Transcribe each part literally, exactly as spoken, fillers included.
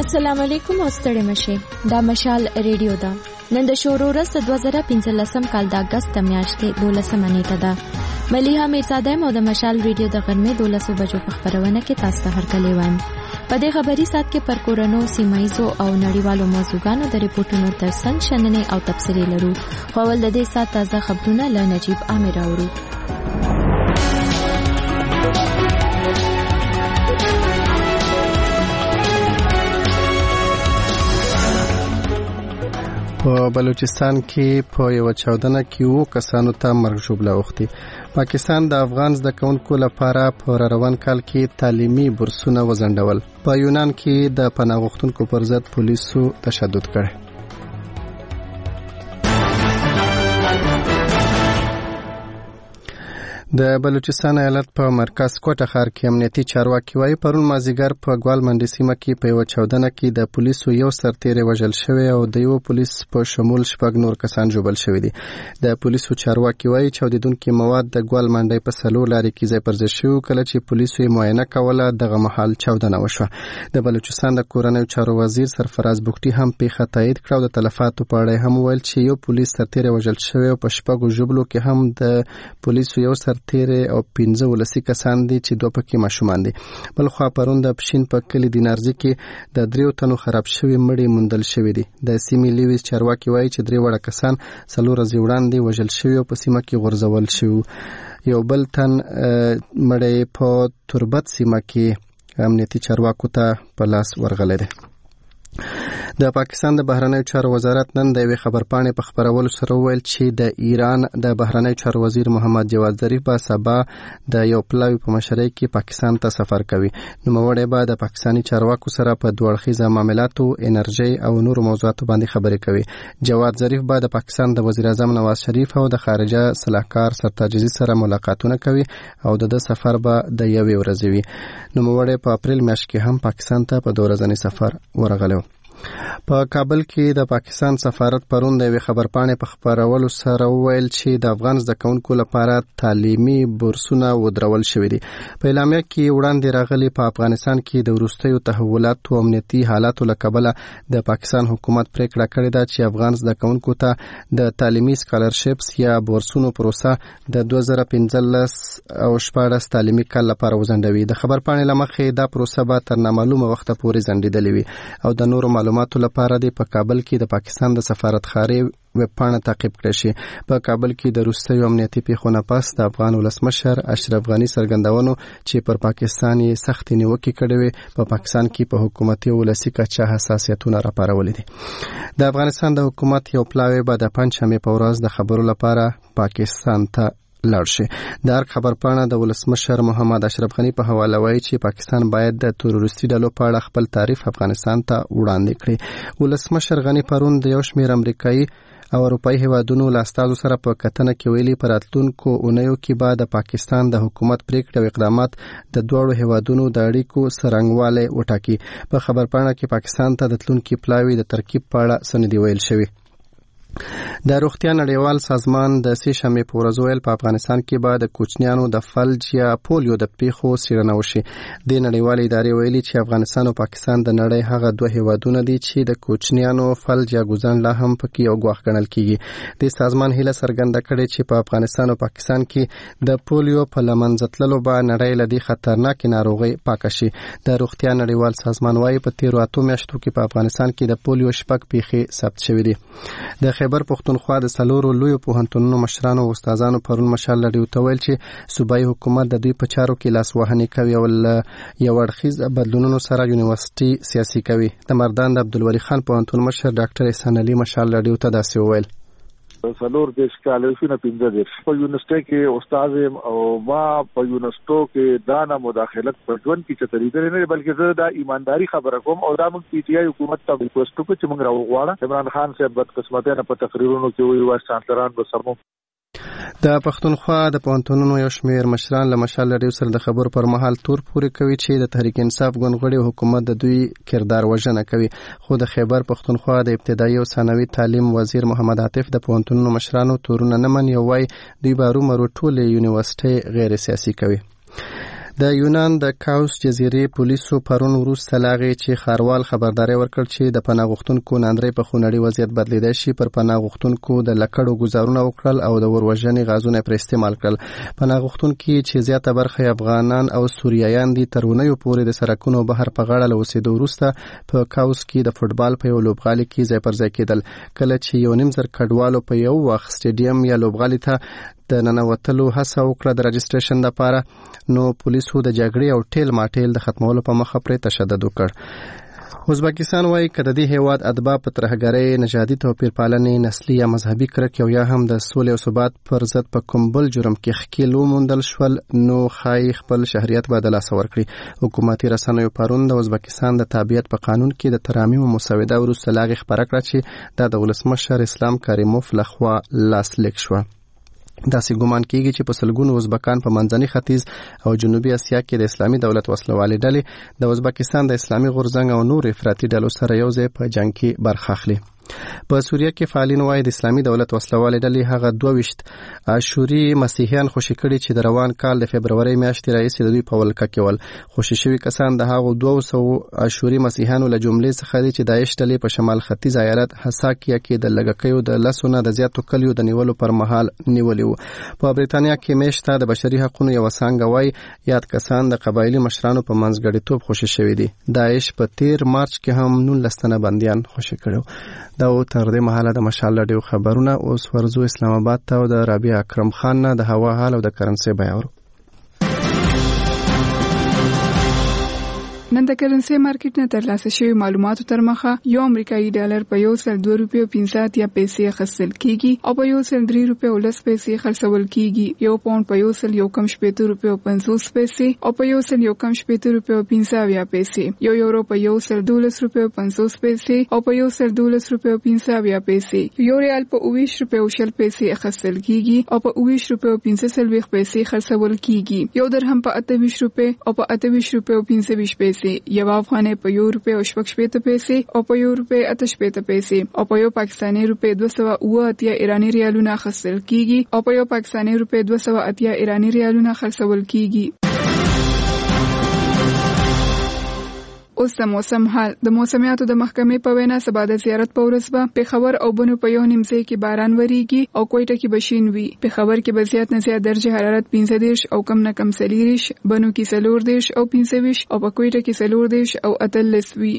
السلام علیکم او ستړي مشه دا مشال ریډیو دا نن د شورو رس دوه زره پنځلسم کال د اگست میاشتې دولسمه نیټه ده. مليحه میرزاده مو د مشال ریډیو د غرمې دولسو بجو په خبرونه کې تاسو ته هرکلی وایم. په دې خبري سات کې پر کورونو سیمایزو او نړیوالو موضوعاتو د ریپورتونو ترڅنګ شننې او تفسیري لرو. خو ول د دې سات تازه خبرونه له نجیب عامر اورو. په بلوچستان کې په یو چاودنه کې وو کسانو ته مرګ ژوبله اوختي. پاکستان د افغان زده کوونکو لپاره په روان کال کې تعلیمي بورسونه وزندول. په یونان کې د پناه غوښتونکو پر ضد پولیسو تشدد کړی. د بلوچستان ایالت په مرکز کوټه ښار کې امنیتي چارواکي وايي پرون مازیګر په ګوال منډي سیمه کې په یو چاودنه کې د پولیسو یو سرتیری وژل شوی او د یو پولیس په شمول شپږ نور کسان ژوبل شوی دي. د پولیسو چارواکي وايي چاودیدونکو مواد د ګوال منډي په سلو لارې کې ځای پر ځای شو کله چې پولیسو یې معاینه کوله دغه مهال چاودنه وشوه. د بلوچستان د کورنیو چارو وزیر سرفراز بوختي هم پیښه تایید کړه او د تلفاتو په اړه هم ویل چې یو پولیس سرتیری وژل شوی او په شپږو ژوبلو کې هم د پولیسو یو تیره او پنځه ولسی کسان دي چې دوه پکې ماشومان دي. بل خو پرون د پښین په کلی دینارځي کې د دریو تنو خراب شوی مړی موندل شوی دي. د سیمې لیویس چارواکي وایي چې درې وړه کسان څلور ورځې وړاندې وژل شوی او په سیمه کې غورځول شوی. یو بل تن مړی په تربت سیمه کې امنیتي چارواکو ته په لاس ورغلی دی. د پاکستان د بهرنیو چارو وزارت نن د یوې خبرپاڼې په خبرولو سره وویل چې د ایران د بهرنیو چارو وزیر محمد جواد ظریف به سبا د یو پلاوي په مشرۍ کې پاکستان ته سفر کوي. نوموړی به د پاکستاني چارواکو سره په دوه اړخیزه معاملاتو، انرژي او نورو موضوعاتو باندې خبرې کوي. جواد ظریف به د پاکستان د وزیر اعظم نواز شریف او د خارجه صلاحکار سرتاج عزیز سره ملاقاتونه کوي او د سفر به د یوې ورځې وي. نوموړی په اپریل میاشت کې هم پاکستان ته په دوه ورځنی سفر ورغلی. په کابل کې د پاکستان سفارت پرون د یوې خبرپاڼې په خبرولو سره وویل چې د افغان زده کوونکو لپاره تعلیمي بورسونه ودرول شوي دي. په اعلامیه کې وړاندې راغلي په افغانستان کې د وروستیو تحولاتو او امنیتي حالاتو له کبله د پاکستان حکومت پریکړه کړې ده چې افغان زده کوونکو ته د تعلیمي سکالرشپس یا بورسونو پروسه د دوه زره پنځلس او شپاړس تعلیمي کال لپاره وځنډوي. د خبرپاڼې له مخې دا پروسه به تر نامعلومه وخته پورې ځنډېدلې وي او د نورو معلوماتو لپاره د په کابل کې د پاکستان د سفارتخانې ویب پاڼه تعقیب کړئ شي. په کابل کې د وروستیو امنیتي پیښو نه پس د افغان ولسمشر اشرف غني څرګندونو چې پر پاکستان یې سختې نیوکې کړې وې په پاکستان کې په حکومتي ولسي کچه حساسیتونه راپارولي دي. د افغانستان د حکومت یو پلاوی به د پنجشنبې په ورځ د خبرو لپاره پاکستان ته لاړ شي. د هر خبرپاڼه د ولسمشر محمد اشرف غني په حواله وایي چې پاکستان باید د تروریستي ډلو په اړه خپل تعریف افغانستان ته وړاندې کړي. ولسمشر غني پرون د یو شمېر امریکایي او اروپایي هیوادونو له استازو سره په کتنه کې ویلي په راتلونکو اونیو کې به د پاکستان د حکومت پریکړې او اقدامات د دواړو هیوادونو د اړیکو څرنګوالی وټاکي. په خبرپاڼه کې پاکستان ته د تلونکي پلاوي د ترکیب په اړه څه نه دي ویل شوي. د روغتیا نړیوال سازمان د سې شنبې په ورځ ویل په افغانستان کې به د کوچنیانو د فلج یا پولیو د پیښو څېړنه وشي. د نړیوالې ادارې ویلي چې افغانستان او پاکستان د نړۍ هغه دوه هیوادونه دي چې د کوچنیانو فلج یا ګوزن لا هم پکې یو ګواښ ګڼل کیږي. د سازمان هیله څرګنده کړې چې په افغانستان او پاکستان کې د پولیو په له منځه تللو به نړۍ له دې خطرناکې ناروغۍ پاکه شي. د روغتیا نړیوال سازمان وايي په تیرو اتو میاشتو کې په افغانستان کې د پولیو شپږ پیښې ثبت شوې دي. د خیبر پښتونخوا د څلورو لویو پوهنتونونو مشرانو او استادانو پرون مشال لري او ویل چې صوبایي حکومت د دوی په چارو کې لاسوهنې کوي او یو اړخیز بدلونونو سره یونیورسيټي سیاسي کوي. د مردان د عبدالولي خان پوهنتون مشر ډاکټر احسان علي مشال لري او تاسو ویل سلور دیش کالوشونه پینځه دیش په یونیورسيټي کې استاد او ما په یونیورسيټو کې دانا مداخلت په ژوند کې چتري درې نه بلکې زه دا ایمانداری خبره کوم او دا موږ پی ټی آی حکومت ته ریکوست وکړو چې موږ راوغواړو. عمران خان صاحب بد قسمت نه په تقریرونو کې وی وایي چانسلران به سمو. د پښتونخوا د پوهنتونونو یو شمېر مشران له مشال لري سره د خبرو پر مهال تور پورې کوي چې د تحریک انصاف ګوندغړي حکومت د دوی کردار وژنه کوي. خو د خیبر پښتونخوا د ابتدایي او ثانوي تعلیم وزیر محمد عاطف د پوهنتونونو مشرانو تورونه نه مني او وايي دوی به رومرو ټول یونیورسيټي غیر سیاسي کوي. د یونان د کاوس جزیرې پولیسو پرون وروسته لاغې چې خاروال خبرداري ورکړ چې د پناه غوښتونکو ناندري په خونړي وضعیت بدلیدای شي پر پناه غوښتونکو د لکړو گزارونه وکړل او د وروژنې غازونه پر استعمال کړل. پناه غوښتونکو چې زیاته برخه افغانان او سوریایان دي ترونیو پورې د سرکونو بهر په غاړه لوسیدو وروسته په کاوس کې د فوتبال په یو لوبغالي کې ځای پر ځای کېدل. کله چې یو نیم زر کډوالو په یو وخت سټیډیم یا لوبغالي ته د ننوتلو هڅه وکړه د رجسټریشن لپاره، نو پولیسو د جګړې او ټیل ماټیل د ختمولو په مخه پرې تشدد وکړ. ازبکستان وايي کله د هیواد ادبا په ترهګرۍ، نژادي توپیر پالنې، نسلي یا مذهبي کرک یا هم د سولې او ثبات پر ضد په کوم بل جرم کې ښکیل وموندل شول نو خای خپل شهریت به د لاسه ورکړي. حکومتي رسنیو پرون د ازبکستان د تابعیت په قانون کې د ترامیم مسوده وروسته لاغې خبره کړه چې دا د ولسمشر اسلام کریموف لخوا لاسلیک شوه. داسې ګومان کیږي چې په سلګونو ازبکان په منځني ختیځ او جنوبي اسیا کې د اسلامي دولت وسلوالې ډلې د ازبکستان د اسلامي غورځنګ او نور افراطي ډلو سره یو ځای په جنگ کې برخه اخلي. په سوریه کې فعالین وايي د اسلامي دولت وسلوالې ډلې هغه دوه ویشت اشوري مسیحیان خوشي کړي چې د روان کال د فبرवरी میاشتې راهیسې د دوی په ولکه کې ول. خوشي شوي کسان د هغو دوه سوه اشوري مسیحیانو له جملې څخه دي چې داعش ډلې په شمال ختیځ ایالت حساکیه کې د لږکیو د لسونه د زیاتو کلیو د نیولو پر مهال نیولي وو. په بریتانیا کې میشته د بشري حقوقو یو څنګه وايي یاد کسان د قبایلی مشرانو په منځګړیتوب خوشي شوي دي. داعش په تیر مارچ کې هم نولس تنه بنديان خوشي کړو. دا و تر دې مهاله د مشال رادیو خبرونه. اوس ورزو اسلام آباد ته او د رابعه اکرم خان نه د هوا حال او د کرنسي بیان. نن د کرنسي مارکیټ نه ترلاسه شوی معلوماتو تر مخه یو امریکایي ډالر په یو سل دوه روپیو پنځه یا پیسې اخیستل کیږي او په یو سل درې روپیو لس پیسې خرڅول کیږي. یو پاوند په یو سل یو کم شپېته روپیو پنځوس پیسې او په یو سل یو کم شپېته روپیو پنځه یا پیسې. یو یورو په یو سل دولس روپیو پنځوس پیسې او په یو سل دولس روپیو پنځه یا پیسې. یو ریال په اوویشت روپیو شل پیسې اخیستل کیږي او په اوویشت روپیو پنځه سلويخ پیسې خرڅول کیږي. یو درهم په اته ویشت روپیو او په اته ویشت روپیو پنځه ویشت پیسې. یو افغانۍ په یو روپۍ او شپږ شپېته پیسې او په یو روپۍ اته شپېته پیسې او په یو پاکستاني روپۍ دوه سوه اوه اتیا ایراني ریالونه اخیستل کیږي او په یو پاکستاني روپۍ دوه سوه اتیا ایراني ریالونه خرڅول کیږي. اوس د موسم حال. د موسمیاتو د محکمې په وینا سبا د زیارت په ورځ به پېښور او بنو په یو نیم ځای کې باران وریږي او کوټه کې به شین وي. پېښور کې به زیات نه زیات درجه حرارت پنځه دېرش او کم نه کم څلېرویشت، بنو کې څلور دېرش او پنځه ویشت او په کوټه کې څلور دېرش او اتلس وي.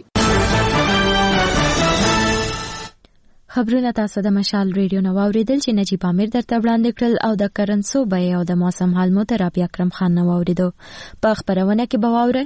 خبرونه تاسو د مشال ریډیو نو اوریدل چې نجیب امیر درته وړاندې کړل او د کرنسو بیه او د موسم حال مو تر رابعه اکرم خان نو اوریدو. په خبرونه کې به واوره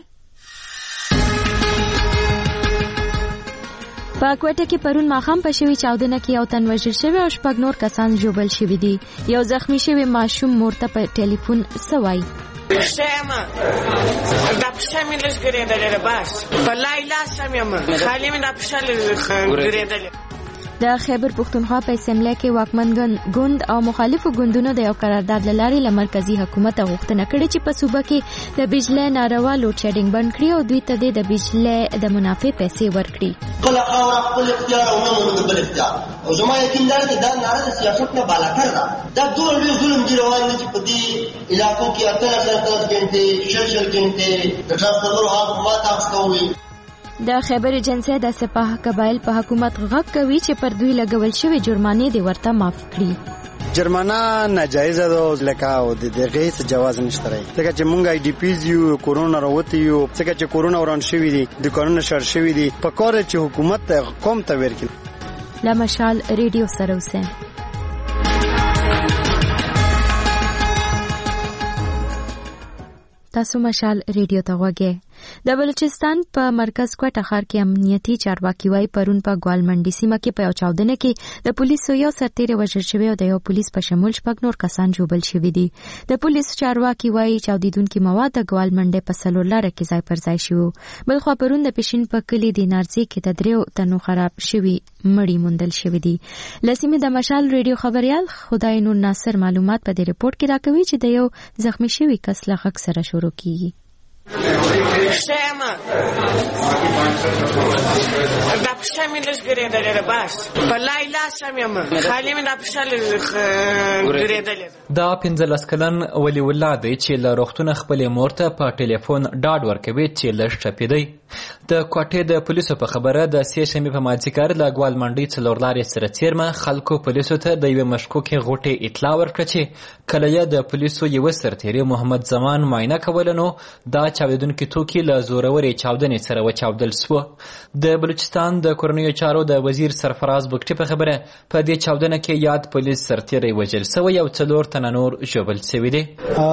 په کوټه کې پرون ماخام په شوی چاودنه کې یو تن وژل شوی او شپږ نور کسان ژوبل شوی دي. یو زخمی شوی ماشوم مورته په ټلیفون سوای شما دا پښه مې لږ ګرېدلې باس په لای لاس مې خالي مې دا پښه لږ ګرېدلې. د خیبر پختونخوا په اسمبلی کې واکمن ګوند او مخالفو ګوندونو د یو قرارداد لاري له مرکزی حکومت غوښتنه کړې چې په صوبه کې د بجلی ناروا لوډ شیډینګ بند کړي او دوی ته د بجلی د منافع پیسې ورکړي. خپل خاور خپل اختیار او نه مونږ بل اختیار او زما یقین دی چې دا ناره د سیاست نه بالاتر ده. دا ډول لوی ظلم دی روان دي چې په دې علاقو کې اتلس اتلس غنټې شل شل غنټې د ټرانسپورټ حکومت تاسو د خیبر ایجنسی د سپاه قبایل په حکومت غږ کوي چې پر دوی لګول شوی جرمانې دی ورته معاف کړي. جرمانه ناجایزه ده لکه او د دغه څه جواز نشته راي ځکه چې مونږ آی ډی پیز یو کورونا راوتی یو ځکه چې کورونا وران شوی دی د کورونا شر شوی دی په کار چې حکومت قوم ته ورکړي. لا مشال ریډیو سره اوسه. تاسو مشال ریډیو ته وګورئ. د بلوچستان په مرکز کوټه ښار کې امنیتي چارواکي وايي پرون په ګوالمنډي سیمه کې په یو چاودنه کې د پولیسو یو سرتیری وژل شوی او د یو پولیس په شمول شپږ نور کسان ژوبل شوي دي. د پولیسو چارواکي وايي چاودیدونکي مواد د ګوالمنډي په څلور لاره کې ځای پر ځای شوي. بلخوا پرون د پښین په کلي د نارځي کې د دریو تنو خراب شوي مړي موندل شوي دي. لسیمه د مشال ریډیو خبريال خدای نور ناصر معلومات په دې ریپورت کې راکوي چې د یو زخمی شوی کس له غږ سره شروع کیږي. شما دا پښه مې لږ ګرېدلې بس په لای لاس هم یم خالي مې دا پښه لږ ګرېدلې. دا پنځلس کلن ولي الله دی چې له روغتونه خپلې مور ته په ټلیفون ډاډ ورکوي چې لږ ټپېدی. د کوټې د پولیسو په خبره د سې شنبې په مازدیګر له ګوال منډۍ څلور لارې سره څیرمه خلکو پولیسو ته د یوې مشکوکې غوټې اطلاع ورکړه چې کله یې د پولیسو یوه سرتیري محمد زمان معاینه کوله نو دا چاودېدونکي توکي له زورورې چاودنې سره وچاودل سوه. د بلوچستان د کورنیو چارو د وزیر سرفراز بګټي په خبره په دې چاودنه کې یاد پولیس سرتیری وژل سوی او څلور تنه نور ژوبل سوي دي.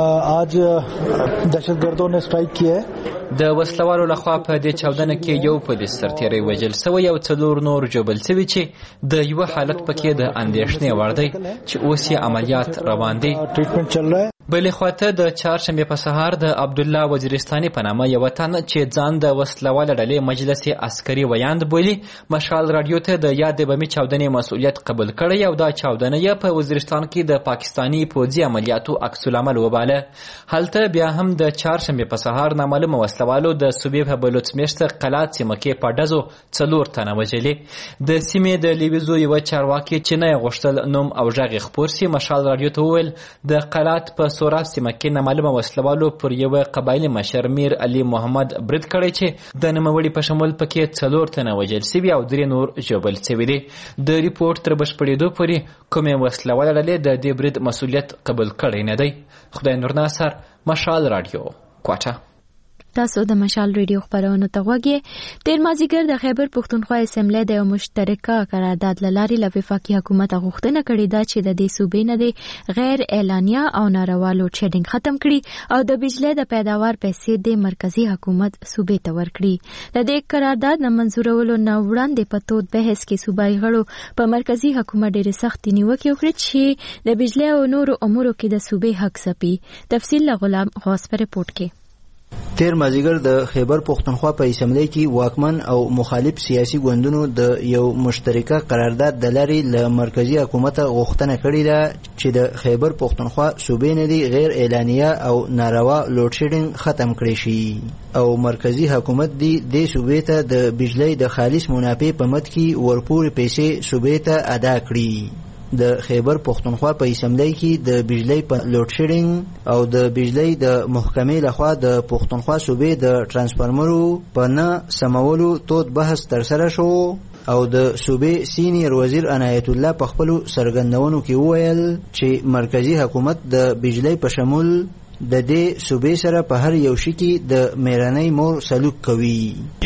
आज दहशतगर्दों ने स्ट्राइक किया है. د وسلوالو لخوا په دې چاودنه کې یو پولیس سرتیری وژل سوی او څلور نور ژوبل سوي چې د یوه حالت پکې د اندېښنې وړ دی چې اوس یې عملیات روان دي. ट्रीटमेंट चल रहा है. بلې خواته د چهارشنبې په سهار د عبدالله وزیرستاني په نامه یوه تن چې ځان د وسلواله ډلې مجلس عسکري ویاند بولي مشال راډیو ته د یادې بمي چاودنې مسؤلیت قبول کړی او دا چاودنه یې په وزیرستان کې د پاکستاني پوځي عملیاتو عکس العمل وباله. هلته بیا هم د چهارشنبې په سهار نامعلومه وسلوالو د صوبې په بلوڅمیشته قلات سیمه کې په ډزو څلور تنه وژلي. د سیمې د لیویزو یوه چارواکي چې نه یې غوښتل نوم او غږ یې خپور سي مشال راډیو ته وویل د قلات په سوراب سیمه کې نامعلومه وسلوالو پر یوه قبایلي مشر میر علي محمد برید کړی چې د نوموړي په شمول پکې څلور تنه وژل سوي او درې نور ژوبل سوي دي. د ریپورټ تر بشپړېدو پورې کومې وسلواله ډلې د دې برید مسؤلیت قبول کړی نه دی. خدای نور ناصر، مشال راډیو، کوټه. تاسو د مشال ریډیو خبرونو ته غوږی. تیر مازیګر د خیبر پښتونخوا اسمبلی د یو مشترکه قرارداد له لارې له وفاقي حکومت غوښتنه کړې ده چې د دې صوبې نه د غیر اعلانیه او ناروا لوډ شیډینګ ختم کړي او د بجلی د پیداوار پیسې د مرکزی حکومت صوبې ته ورکړي. د دې قرارداد نه منظورولو نه وړاندې په تود بحث کې صوبایي غړو په مرکزی حکومت ډېرې سختې نیوکې وکړې چې د بجلی او نورو امورو کې د صوبې حق ځپي. تفصیل له غلام غوث په رپورټ کې. تیر مازیګر د خیبر پښتونخوا په اسمبلی کې واکمن او مخالف سیاسي ګوندونو د یو مشترکه قرارداد د لارې له مرکزی حکومت غوښتنه کړې ده چې د خیبر پښتونخوا صوبې نه دی غیر اعلانیه او ناروا لوډ شیډینګ ختم کړي شي او مرکزی حکومت دی د صوبې ته د بجلی د خالص منافع په مد کې ورپورې پیسې صوبې ته ادا کړي. د خیبر پښتونخوا په اسمبلی کې د بجلی په لوډ شیډینګ او د بجلی د محکمې لخوا د پښتونخوا صوبې د ترانسفارمرو په نه سمولو تود بحث ترسره شو او د صوبې سینیر وزیر عنایت الله په خپلو څرګندونو کې وویل چې مرکزی حکومت د بجلی په شمول د دې صوبې سره په هر یو شي کې د میرانۍ مور سلوک کوي.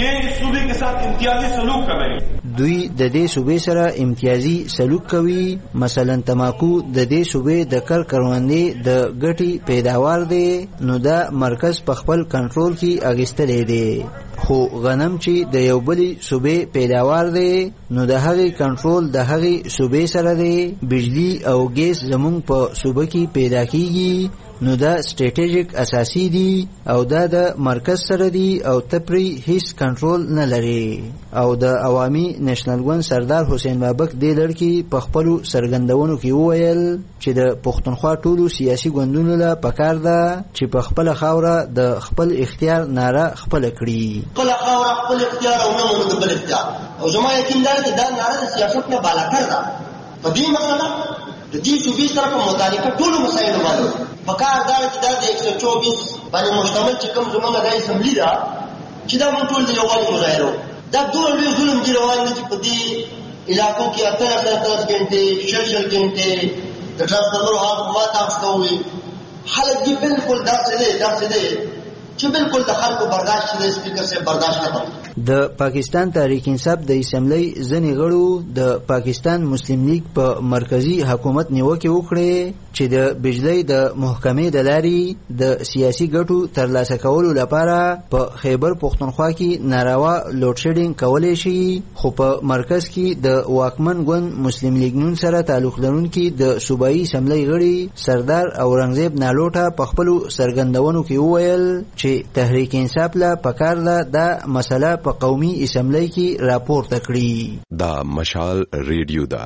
دوی د دې صوبې سره امتیازي سلوک کوي. مثلا تماکو د دې صوبې د کر کروندې د ګټي پیداوار دی نو دا مرکز په خپل کنټرول کې اغستلې دی خو غنم چې د یو بلی صوبې پیداوار دی نو د هغې کنټرول د هغې صوبې سره دی. بجلی او ګیس زمونږ په صوبه کې پیدا کیږي نو دا سټریټیجیک اساسی دی او دا د مرکز سره دی او تپری هیڅ کنټرول نه لري. او د عوامي نېشنل ګوند سردار حسین بابک دې لړکی په خپلو څرګندونو کې وویل چې د پښتونخوا ټولو سیاسي ګوندونو له پکار ده چې په خپل خاوره د خپل اختیار ناره خپل کړي. خپل خاوره خپل اختیار او نه مونږ بل اختیار او زما یقین دی چې دا ناره د سیاست نه بالا کړ ده. په دې مسله د دې صوبې سره په متعلقه ټولو مسایلو باندې پکار دا چې دا د یک سو چوبیس باندې مشتمل چې کوم زمونږ د اسمبلی ده چې دا مونږ ټول د یووالي مظاهره دا دوه لوی ظلم دی روان دي چې په دې علاقو کې اتلس اتلس غنټې شل شل غنټې د ټرانسفارمر هغه ما تاسو ته وي خلک دې بالکل داسې دي داسې دي چې بالکل د خلکو برداشت د سپیکر سے برداشت نه کوي. د پاکستان تحریک انصاف د اسمبلی ځینې غړو د پاکستان مسلم لیگ په مرکزی حکومت نیوکې وکړې چې د بجلی د محکمې د لارې د سیاسي ګټو ترلاسه کولو لپاره په خیبر پښتونخوا کې ناروا لوډ شیډینګ کولی شي خو په مرکز کې د واکمن ګوند مسلم لیگ نون سره تعلق لرونکي د صوبایي اسمبلی غړي سردار اورنګزیب نالوټه په خپلو څرګندونو کې وویل چې تحریک انصاف له پکار ده دا مسله په قومي اسمبلی کې راپورته کړي. دا مشال ریډیو ده.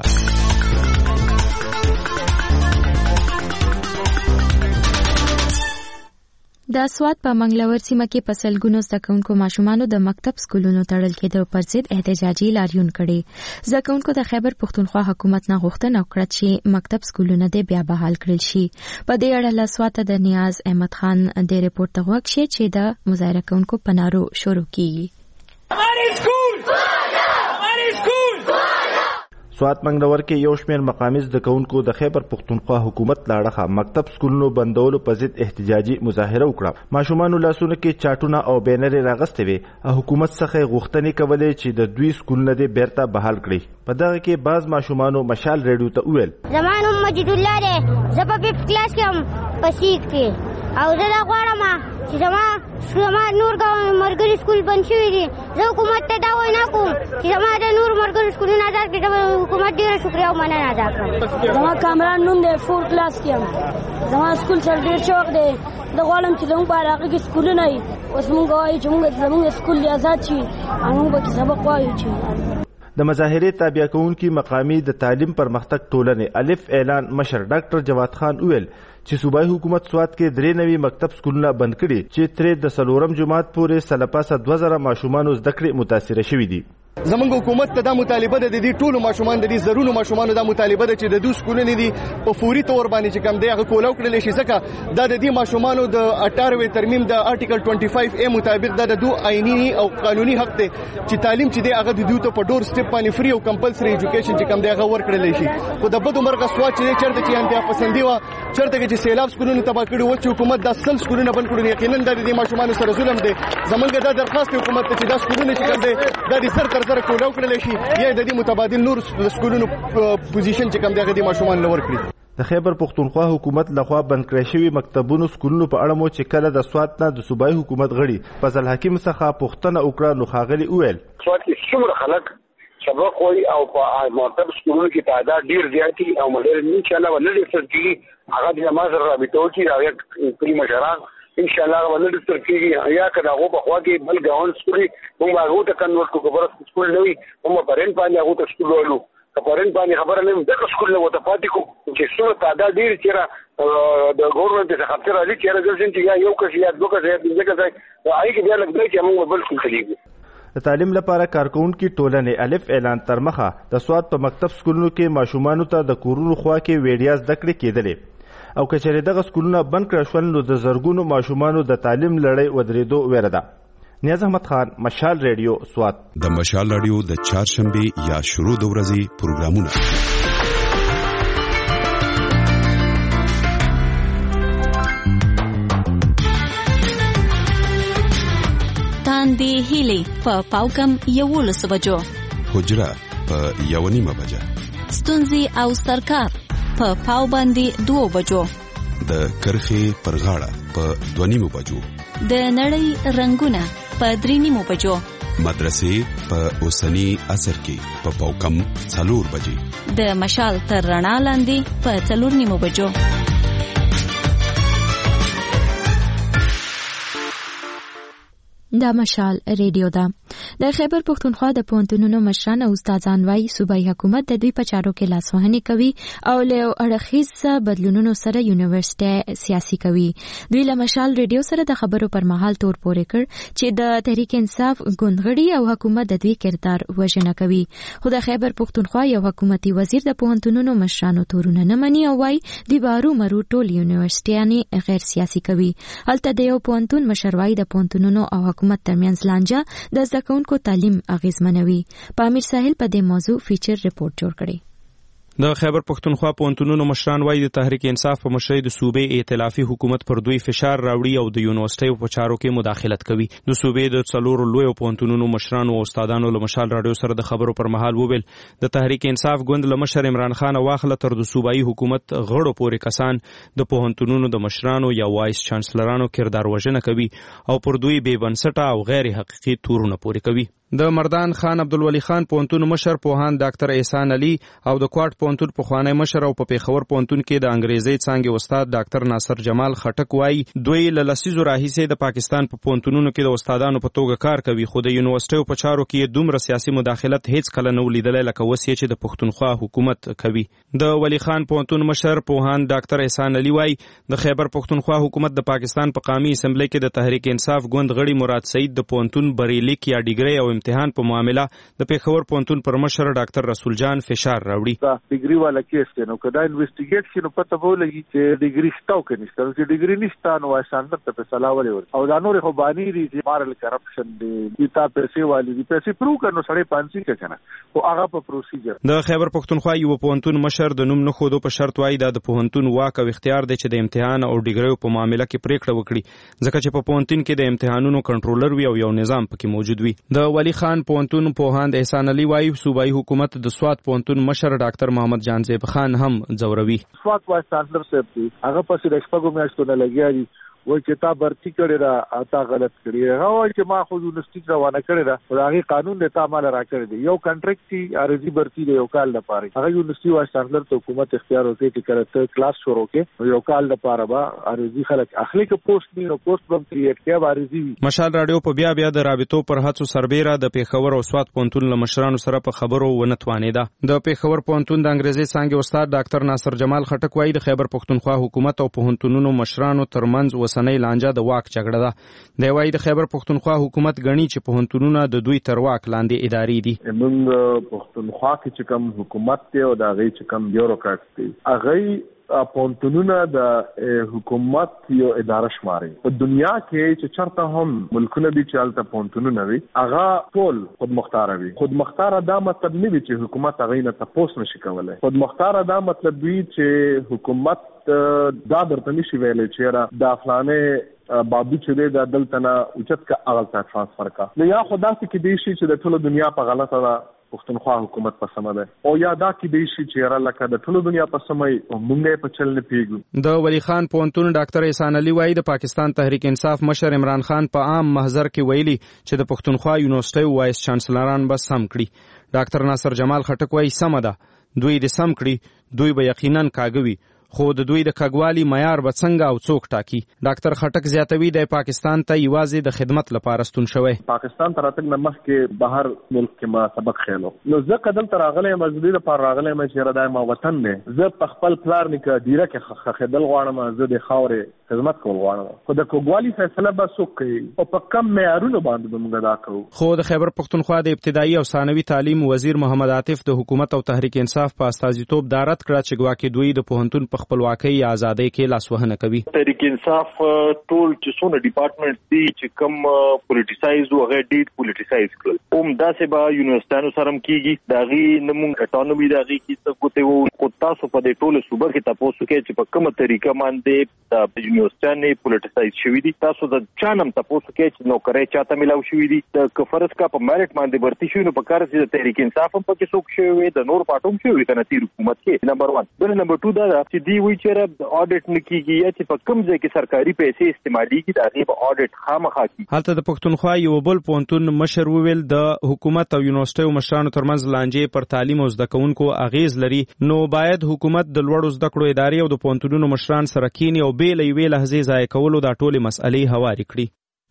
د سوات په منګلور سیمه کې په سلګونو زده کوونکو ماشومانو د مکتب سکولونو تړل کېدو پر ضد احتجاجي لاریون کړي. زده کوونکو د خیبر پښتونخوا حکومت نه غوښتنه وکړه چې مکتب سکولونه دې بیا بحال کړل شي. په دې اړه له سواته د نیاز احمد خان د ریپورت ته غوږ شي چې د مظاهره کوونکو په نارو شروع کیږي. سوات منګلور کې یو شمېر مقامي زده کوونکو د خیبر پښتونخوا حکومت له اړخه مکتب سکولونو بندولو په ضد احتجاجي مظاهره وکړه. ماشومانو لاسونو کې چاټونه او بینرې راغستې وې او حکومت څخه غوښتنې کولې چې د دوی سکولونه دې بیرته بحال کړي. په دغه کې بعض ماشومانو مشال ریډیو ته وویل زما نوم مجید الله دی، زه په ففت کلاس کې یم په سیک کې، او زه دا غواړم چې زما زما نور مرګري سکول بند شوي دي. زه حکومت ته دا وینا کوم چې زما د نور مرګري سکولونه ازاد کړي. زه حکومت ډېره شکریه او مننه ادا کړم. زما کامران نوم دی، فور کلاس کې یم. زما سکول سره ډېر شوق دی. زه غواړم چې زموږ په علاقه کې سکولونه وي. اوس موږ وایو چې موږ زموږ سکول دې ازاد شي او موږ پکې سبق وایو. چې د مظاهرې تابع کوونکي مقامي د تعلیم پرمختګ ټولنې الف اعلان مشر ډاکټر جواد خان وویل چې صوبایي حکومت سوات کې درې نوي مکتب سکولونه بند کړي چې ترې د څلورم جماعت پورې سلپاسه دوه زره ماشومانو زده کړې متاثره شوي دي. زمونږ حکومت ته دا مطالبه ده د دې ټولو ماشومان د دې زرونو ماشومانو دا مطالبه ده چې د دوی سکولونه دي په فوري تور باندې چې کوم دی هغه کولاو کړلی شي، ځکه دا د دې ماشومانو د اټاروي ترمیم د آرټیکل پنځه پنځه ای مطابق دا د دوی آئینی او قانوني حق دی چې تعلیم چې دی هغه د دوی ته په ډور سټیپ باندې فری او کمپلسري ایجوکیشن چې کوم دی هغه ورکړلی شي. خو د بدو مرغه سوات چې چېرته چې انتها پسندي وه، چېرته چې سیلاب سکولونه تباه کړي وو، چې حکومت دا سل سکولونه بند کړي، یقینا دا د دې ماشومانو سره ظلم دی. زمونږ دا درخواست دی حکومت ته چې دا سکولونه چې کوم دی دا د زر تر زره کولاو کړلی شي یا د دې متبادل نور سکولونو پوزیشن چې کوم دی هغه د ماشومان لور کړي. د خیبر پښتونخوا حکومت لخوا بند کړی شوي مکتبونو سکولونو په اړه مو چې کله د سوات نه د صوبایي حکومت غړي فضل حکیم څخه پوښتنه وکړه نو ښاغلي وویل سوات کې څومره خلک سبق وایي او په مکتب سکولونو کې تعداد ډېر زیات دي او مډر انشاءالله به نه ډېر کېږي. هغه د زما سره رابطه وکړي او یا کلي مشران انشاءالله هغه به نه ډېر کېږي، یا که د هغو په خوا کې بل ګاونډ سکول وي موږ به هغو ته کنورټ کړو. که بره سکول نه وي موږ به په رنټ باندې هغو ته سکول وایو، که په رنټ باندې خبره نه وي ځکه سکول نه ورته پاتې کړو چې څومره تعداد ډېر چېرې د ګورنمنټ څخه خبره راځي چېرې ګرځي چې یا یو کس یا دوه کس یا پنځه کس هغې کې بیا لږ دی چې موږ به بل سکول ته لیږو. د تعلیم لپاره کارکونکي ټولنې الف اعلان تر مخه د سوات په مکتب سکولونو کې ماشومانو ته د کورونو خوا کې ویډیا زده کړې کېدلې او که چېرې دغه سکولونه بند کړل شول نو د زرګونو ماشومانو د تعلیم لړۍ ودرېدو ویره ده. نیاز احمد خان، مشال ریډیو، سوات. د مشال ریډیو د چهارشنبې یا شروع د ورځې پروګرامونه تاندې هیلې په پاوکم یولس بجو، حجره په یو نیمه بجه، ستونزې او سرکار په پاو باندې دوه بجو، د کرخې پر غاړه په دوه نیمو بجو، د نړۍ رنگونه په درې نیمو بجو، مدرسې په اوسنی عصر کې په پاوکم څلور بجې، د مشال تر رڼا لاندې په څلور نیمو بجو. دا مشال ریډیو ده. د خیبر پښتونخوا د پوهنتونونو مشران او استادان وايي صوبایي حکومت د دوی په چارو کې لاسوهنې کوي او له اړخیز بدلونونو سره یونیورسيټي سیاسي کوي. دوی له مشال ریډیو سره د خبرو پر مهال تور پورې کړ چې د تحریک انصاف ګوندغړي او حکومت د دوی کردار وژنه کوي. خو د خیبر پښتونخوا یو حکومتي وزیر د پوهنتونونو مشرانو تورونه نه مني او وايي د بارو مرو ټول یونیورسيټي غیر سیاسي کوي. هلته د یو پوهنتون مشروعي د پوهنتونونو او حکومت ترمنځ لانجه د زده کوونکو تعلیم اغیزمنوي. پامیر ساحل په دې موضوع فیچر ریپورت جوړ کړی. د خیبر پښتونخوا پوهنتونونو مشران وايي د تحریک انصاف په مشرۍ د صوبې ائتلافي حکومت پر دوی فشار راوړي او د یونیورسيټي په چارو کې مداخلت کوي. د صوبې د څلورو لویو پوهنتونونو مشرانو او استادانو له مشال راډیو سره د خبرو پر مهال وویل د تحریک انصاف ګوند له مشر عمران خان واخله تر د صوبایي حکومت غړو پورې کسان د پوهنتونونو د مشرانو یا وایس چانسلرانو کردار وژنه کوي او پر دوی بې بنسټه او غیر حقیقي تورونه پورې کوي. د مردان خان عبدالولي خان پوهنتون مشر پوهاند ډاکټر احسان علي او د کوټ پوهنتون پخوانی مشر او په پیښور پوهنتون کې د انګریزي څانګې استاد ډاکټر ناصر جمال خټک وایي دوی له لسیزو راهیسې د پاکستان په پوهنتونونو کې د استادانو په توګه کار کوي، خو د یونیورسيټیو په چارو کې دومره سیاسي مداخلت هیڅ کله نه ولیدلی لکه اوس چې د پښتونخوا حکومت کوي. د ولی خان پوهنتون مشر پوهاند ډاکټر احسان علي وایي د خیبر پښتونخوا حکومت د پاکستان په قومي اسمبلی کې د تحریک انصاف ګوند غړي مراد سعید د پوهنتون بریلیک یا ډیګري او امتحان په معاملې د پیښور پوهنتون پر مشر ډاکټر رسول جان فشار راوړي. دا ډیګري والا کیس دی نو کدا انویسټیګیټ شي نو پته وولګي چې ډیګري شتاو کې نشته، چې ډیګري نشته نو واساندر ته فیصله ولې ور او دا نور خو بانی دي چې مارل کرپشن دی چې پیسې والی دي پیسې پرو کړو سړی پانسي کې کنه او هغه په پروسیجر. د خیبر پښتونخوا یو پوهنتون مشر د نوم نه خودو په شرط وایي دا د پوهنتون واک او اختیار دی چې د امتحان او ډیګریو په معاملې کې پریکړه وکړي، ځکه چې په پوهنتون کې د امتحانونو کنټرولر وي او یو نظام پکې موجود وي. د ولی خان پوهنتون پوهاند احسان علي وایي صوبایي حکومت د سوات پوهنتون مشر ډاکټر محمد جان زیب خان هم ځوروي. سوات وایس چانسلر صاحب دی هغه پسې د شپږو میاشتو نه لګیا دي وای چې تا برتی کړی را اتا غلط کړی هغه وای چې ما خو یونیورسيټي روانه کړی را او هغه قانون د تا مال را کړی دی یو کنټریکټ تی ارزي برتی دی یو کال لپاره هغه یونیورسيټي وایس چانسلر ته حکومت اختیار ورکړي چې کله ته کلاس شروع کې یو کال لپاره با ارزي خلک اخلي کې پوسټ نه پوسټ بم کریټ کې ارزي. مشال رادیو په بیا بیا د رابطو پر هڅو سربېره د پیښور او سوات پوهنتون له مشرانو سره په خبرو ونه توانیده. د پیښور پوهنتون د انګریزي څانګې استاد ډاکټر ناصر جمال خټک وایي د خیبر پښتونخوا حکومت او پوهنتونونو مشرانو ترمنځ وسنۍ لانجه د واک جګړه ده. دی وایي د خیبر پښتونخوا حکومت غني چې پوهنتونونه د دوی تر واک لاندې ادارې دي. موږ پښتونخوا کې چې کوم حکومت دی او د هغې چې کوم بیوروکرات دی هغې پوهنتونونه د حکومت یو اداره شماري. په دنیا کې چې چرته هم ملکونه دي چې هلته پوهنتونونه وي هغه ټول خودمختاره وي. خودمختاره دا مطلب نه وي چې حکومت هغې نه تپوس نشي کولی. خودمختاره دا مطلب وي چې حکومت دا درته نشي ویلی چې دا فلانې بابو چې دی دا دلته نه اوچت کا اغل ته ترانسفر کا نو یا خدا سي کې دی شي چې د ټولو دنیا په غلطه ده پښتونخوا حکومت په سمه ده او یا دا کې دی شي چې را لکه د ټولو دنیا په سمه او موږ په چل نه پیګو. د ولی خان پوهنتون ډاکټر احسان علي وایي د پاکستان تحریک انصاف مشر عمران خان په عام محضر کې ویلي چې د پښتونخوا یونیورسيټي وایس چانسلران بس سم کړي. ډاکټر ناصر جمال خټک وایي سمه ده دوی دې سم کړي دوی به یقینا کاږي خو د دوی د کګوالي معیار به څنګه او څوک ټاکي. ډاکټر خټک زیاتوي د پاکستان ته یوازې د خدمت لپاره ستون شوی. پاکستان ته راتګ نه مخکې بهر ملک کې ما سبق خېلو نو زه قدم تر راغلی مزدوري لپاره راغلی مې چې را ما وطن دی زه په خپل پلار نیکه ډیره کې خېدل غواړم زه د خاورې خدمت کول غواړم خو د کګوالي فیصله به څوک کوي او په کم معیارونو باندې به موږ دا کوو. خو د خیبر پښتونخوا د ابتدایي او ثانوي تعلیم وزیر محمد عاطف د حکومت او تحریک انصاف په استازیتوب دا رد کړه چې ګواکې دوی د پوهنتون په خپلواکۍ یا ازادۍ کې لاسوهنه کوي. تحریک انصاف ټول چې څونه ډپارټمنټ دي چې کوم پولیټیسایز او هغه ډیټ پولیټیسایز کړل اوم داسې به یونیورسيټانو سره کیږي داغي نمون اټانومي داغي کې څه کوته وو کو تاسو په دې ټول صوبه کې تاسو کې چې په کومه طریقه باندې د یونیورسيټانو پولیټیسایز شوی دي تاسو د چانم تاسو کې چې نوکرې چاته ملاو شوی دي د کفرس کا په میرټ باندې برتی شوی نو په کار چې تحریک انصاف هم پکې څوک شوی د نور پټوم شوی کنه تیر حکومت کې نمبر واحد. بل نمبر دوه دا چې دی وی چې اډیټ نکیږي یا چې په کوم ځای کې سرکاري پیسې استعماليږي دا غي په اډیټ خامخا کی. هلته د پښتونخوا یو بل پوهنتون مشر وویل د حکومت او یونیورسيټي مشرانو ترمنځ لانجې پر تعلیم او زده کوونکو اغیز لري نو باید حکومت د لوړو زده کړو ادارې او د پوهنتونونو مشران سره کینی او بیل یوې لحظې ځای کولو دا ټولې مسئلې هواري کړي.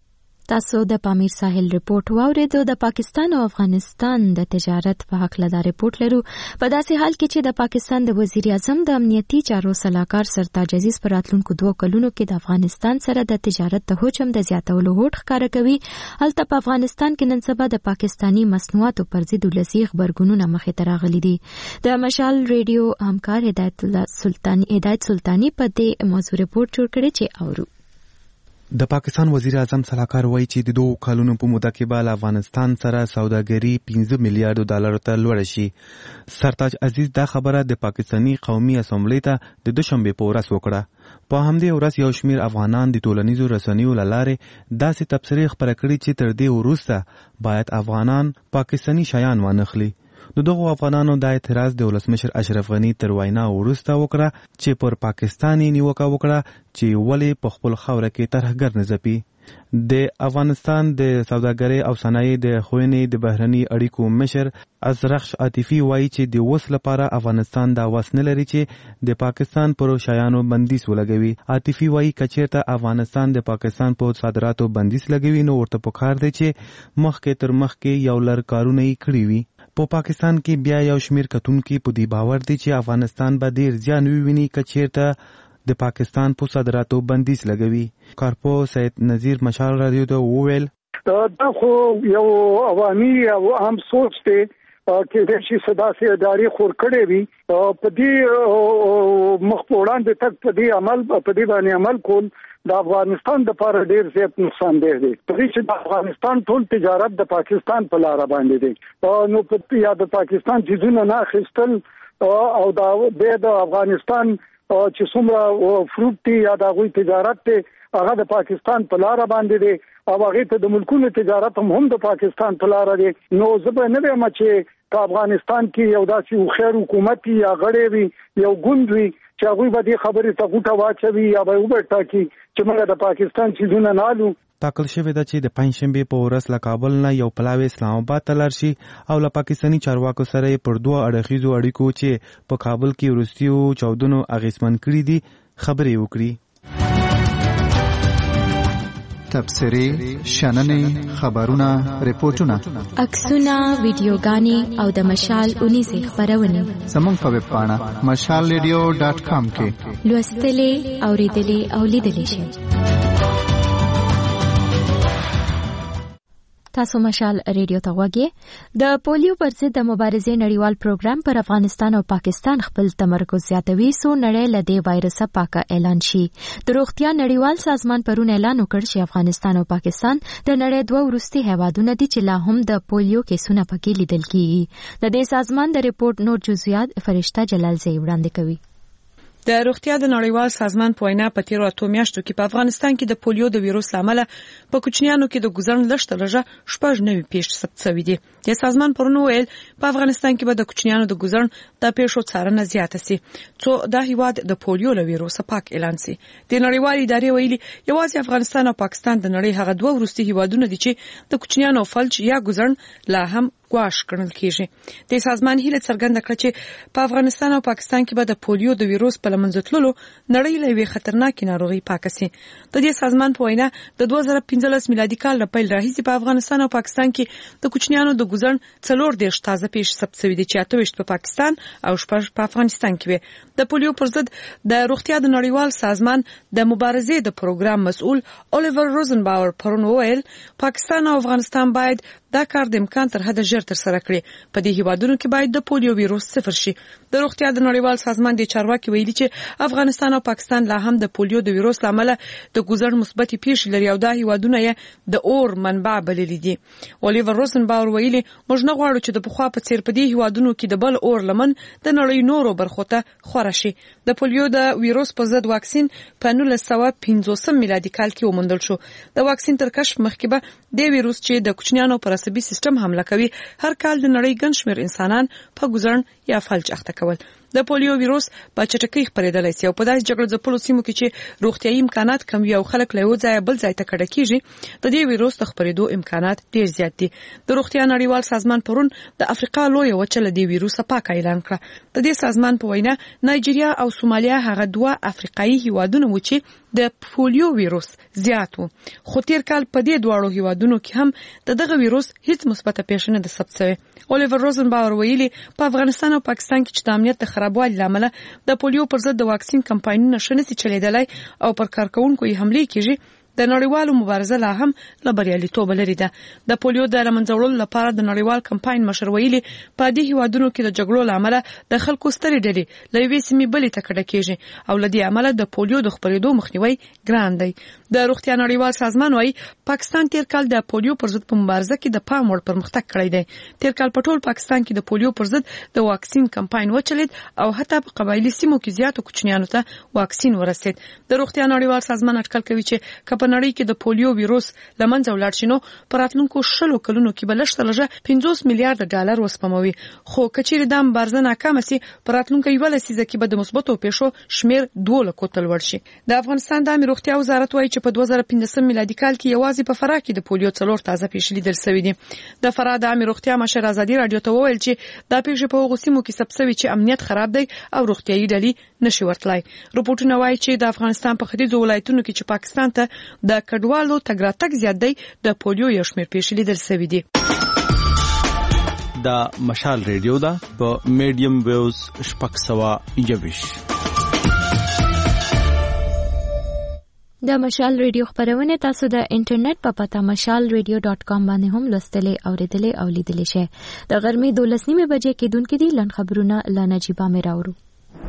تاسو د پامیر ساحل ریپورت واوریدو. د پاکستان او افغانستان د تجارت په حق له دا ریپورت لرو په داسې حال کې چې د پاکستان د وزیر اعظم د امنیتي چارو سلاکار سرتاج عزیز پر راتلونکو دوه کلونو کې د افغانستان سره د تجارت د حجم د زیاتولو هوډ ښکاره کوي. هلته په افغانستان کې نن سبا د پاکستانی مصنوعاتو پر ضد ولسي غبرګونونه مخې ته راغلي دي. د مشال ریډیو همکار هدایت الله سلطانی هدایت سلطانی په دې موضوع ریپورت جوړ کړی چې اورو. د پاکستان وزیر اعظم سلاکار وایي چې د دوه کلونو په موده کې به افغانستان سره سوداګري پنځه میلیارډ ډالر ته لوړ شي. سرتاج عزیز دا خبره د پاکستانی قومي اسمبلی ته د دوشنبه په ورځ وکړه. په همدې ورځ یو شمیر افغانان د ټولنیزو رسنیو له لارې داسې تبصرې خپره کړې چې تر دې وروسته باید افغانان پاکستانی شیان وانخلي. د دغو افغانانو دا اعتراض د ولسمشر اشرف غنی تر وینا وروسته وکړه چې پر پاکستاني نیوکه وکړه چې ولې په خپل خاوره کې ترهګر نه ځپي. د افغانستان د سوداګرۍ او صنایع د خوینې د بهرني اړیکو مشر ازرخش عاطفي وایي چې د وس لپاره افغانستان دا واس نه لري چې د پاکستان پر شیانو بندیز ولګوي. عاطفي وایي کچېرته افغانستان د پاکستان په صادراتو بندیز لګوي نو ورته پکار دی چې مخکې تر مخکې یو لړ کارونه یې کړي وي. په پاکستان کې بیا یو شمیر کتونکي په دې باور دي چې افغانستان به ډیر زیان وویني کچېرته د پاکستان په صادراتو بندیز لګوي. کارپو سید نذیر مشال رادیو ته وویل دا خو یو عوامي او عام سوچ دی چې د شي صدا سي اداري خور کړي وي په دې مخ په وړاندې تک په دې عمل په دې باندې عمل کول د افغانستان د لپاره ډیر زیات نقصان دی. په دې چې د افغانستان ټول تجارت د پاکستان په لار باندې دی نو په یا د پاکستان چیزونه نه اخیستل او دا د افغانستان چې څومره فروټ دی یا د غوي تجارت دی هغه د پاکستان په لار باندې دی او هغه ته د ملکونو تجارت هم هم د پاکستان په لار دی. نو زه نه وایم چې په افغانستان کې یو داسې خیر حکومت یا غړې وي یو ګوند وي چې هغه به دې خبرې ته غوټه واچوي یا به وبټا کی چې موږ د پاکستان چیزونه نه الو. ټاکل شوې ده چې د پنځشنبه په ورځ له کابل نه یو پلاوی اسلام آباد ته لاړ شي او له پاکستاني چارواکو سره پر دوه اړخیزو اړیکو چې په کابل کې وروستیو چاودنو اغیزمن کړي دي خبرې وکړي. تبصرې، شننې، خبرونه، ریپورتونه، عکسونه، ویډیوګانې او د مشال اونیزې خبرونه زموږ په ویب پاڼه مشال ریډیو ډاټ کام کې لوستلې، اوریدلې او لیدلې شئ. تاسو مشال ریډیو ته غوږی. د پولیو پر ضد د مبارزې نړیوال پروګرام پر افغانستان او پاکستان خپل تمرکز زیاتوي سو نړۍ له دې وایرسه پاکه اعلان شي. د روغتیا نړیوال سازمان پرون اعلان وکړ چې افغانستان او پاکستان د نړۍ دوه وروستي هیوادونه دي چې لا هم د پولیو کیسونه پکې لیدل کیږي. د دې سازمان د ریپورت نور جزئیات فرشته جلال زئی وړاندې کوي. د روغتیا د نړیوال سازمان په وینا په تیرو اتو میاشتو کې په افغانستان کې د پولیو د ویروس لامل په کوچنیانو کې د ګزرن لشت لږه شپږ نوي پیښې ثبت شوې دي. د سازمان پرونو ویل په افغانستان کې به د کوچنیانو د ګزرن د پیښو څارنه زیاته سي څو د هیواد د پولیو له ویروس پاک اعلان سي. د نړیوال ادارې ویلي یوازې افغانستان او پاکستان د نړۍ هغه دوه وروستي هیوادونه دي چې د کوچنیانو فلج یا ګزرن لا هم ګواښ ګڼل کیږي. د سازمان هیله څرګنده کړه چې په افغانستان او پاکستان کې به د پولیو د ویروس په لمنځه تللو نړۍ له یوې خطرناکې ناروغۍ پاکه سي. د دې سازمان په وینا د دوه زره پنځلس میلادي کال له پیل راهیسې په افغانستان او پاکستان کې د کوچنیانو د ګزرن څلور دېرش تازه پیښې ثبت شوې دي چې اته ویشت په پاکستان او شپږ په افغانستان کې وي. د پولیو پر ضد د روغتیا د نړیوال سازمان د مبارزې د پروګرام مسؤل الیور روزنباور پرون وویل پاکستان او افغانستان باید دا کار د امکان تر حد ژر تر سره کړي. په دې هیوادونو کې باید د پولیو ویروس صفر شي. د روغتیا د نړیوال سازمان د چارواکي ویلي چې افغانستان او پاکستان لا هم د پولیو د ویروس لامل د ګزر مثبت پیښې لري او دا هیوادونه یې د اور منبع بللي دي. الیور روزنباور ویلي موږ نه غواړو چې د پخوا په څیر په دې هیوادونو کې د بل اور لمن د نړۍ نورو برخو ته خورا شي. د پولیو د ویروس په ضد واکسین په نولس سوه پنځوسم میلادي کال کې وموندل شو. د واکسین تر کشف مخکې به د ویروس چې د کوچنیانو پر عصبي سیستم حمله کوي هر کال د نړۍ ګڼ شمېر انسانان په ګزرن یا فلج اخته کول. د پولیو ویروس په چټکۍ خپرېدلی سي او په داسې جګړه ځپلو سیمو کې چې روغتیايي امکانات کم وي او خلک له یو ځایه بل ځای ته کډه کیږي د دې ویروس د خپرېدو امکانات ډېر زیات دي. د روغتیا نړیوال سازمان پرون د افریقا لویه وچه له دې ویروسه پاکه اعلان کړه. د دې سازمان په وینا نایجیریا او سومالیا هغه دوه افریقایي هیوادونه و چې د پولیو ویروس زیات وو. خو تیر کال په دې دواړو هیوادونو کې هم د دغه ویروس هیڅ مثبت پیښه نه ده ثبت شوې. الیور روزنباور ویلي په افغانستان او پاکستان کې چې د امنیت د خرابوالي لامل د پولیو پر ضد د واکسین کمپاینونه ښه نشي چلیدلی او پر کارکونکو یې حملې کیږي د نړیوالو مبارزه لا هم له بریالیتوب لري ده. د پولیو د له منځه وړلو لپاره د نړیوال کمپاین مشر ویلي په دې هیوادونو کې د جګړو له امله د خلکو سترې ډلې له یوې سیمې بلې ته کډه کیږي او له دې امله د پولیو د خپرېدو مخنیوی ګران دی. د روغتیا نړیوال سازمان وايي پاکستان تیر کال د پولیو پر ضد په مبارزه کې د پام وړ پرمختګ کړی دی. تیر کال په ټول پاکستان کې د پولیو پر ضد د واکسین کمپاین وچلید او حتی په قبایلی سیمو کې زیاتو کوچنیانو ته واکسین ورسید. د روغتیا نړیوال سازمان اټکل کوي چې په نړۍ کې د پولیو ویروس لمنځه ولاړ شي نو په راتلونکو شلو کلونو کې به لږ تر لږه پنځوس میلیارډ ډالر وسپموي. خو کچېرې دا مبارزه ناکامه سي په راتلونکو یو لسیزه کې به د مثبتو پیښو شمیر دوه لکو ته لوړ شي. د افغانستان د عامه روغتیا وزارت وایي چې په دوه زره پنځه میلادي کال کې یوازې په فراه کې د پولیو څلور تازه پیښې لیدل شوې دي. د فراه د عامه روغتیا مشر ازادي رادیو ته وویل چې دا پیښې په هغو سیمو کې ثبت شوي چې امنیت خراب دی او روغتیايي ډلې نشي ورتلای. رپورټونه وایي چې د افغانستان په ختیځو ولایتونو کې چې پاکستان ته د کډوالو تګ راتګ زیات دی د پولیو یو شمېر پیښې لیدل شوې دي. دا مشال ریډیو دا په میډیم ویوز شپږ سوه یوویش. د مشال ریډیو خبرونه تاسو د انټرنیټ په پتا مشال ریډیو ډاټ کام باندې هم لوستلې اوریدلې او لیدلې شئ. د غرمې دولس نیمه بجې کېدونکې دي. لن خبرونه له نجیبه مې راوړو.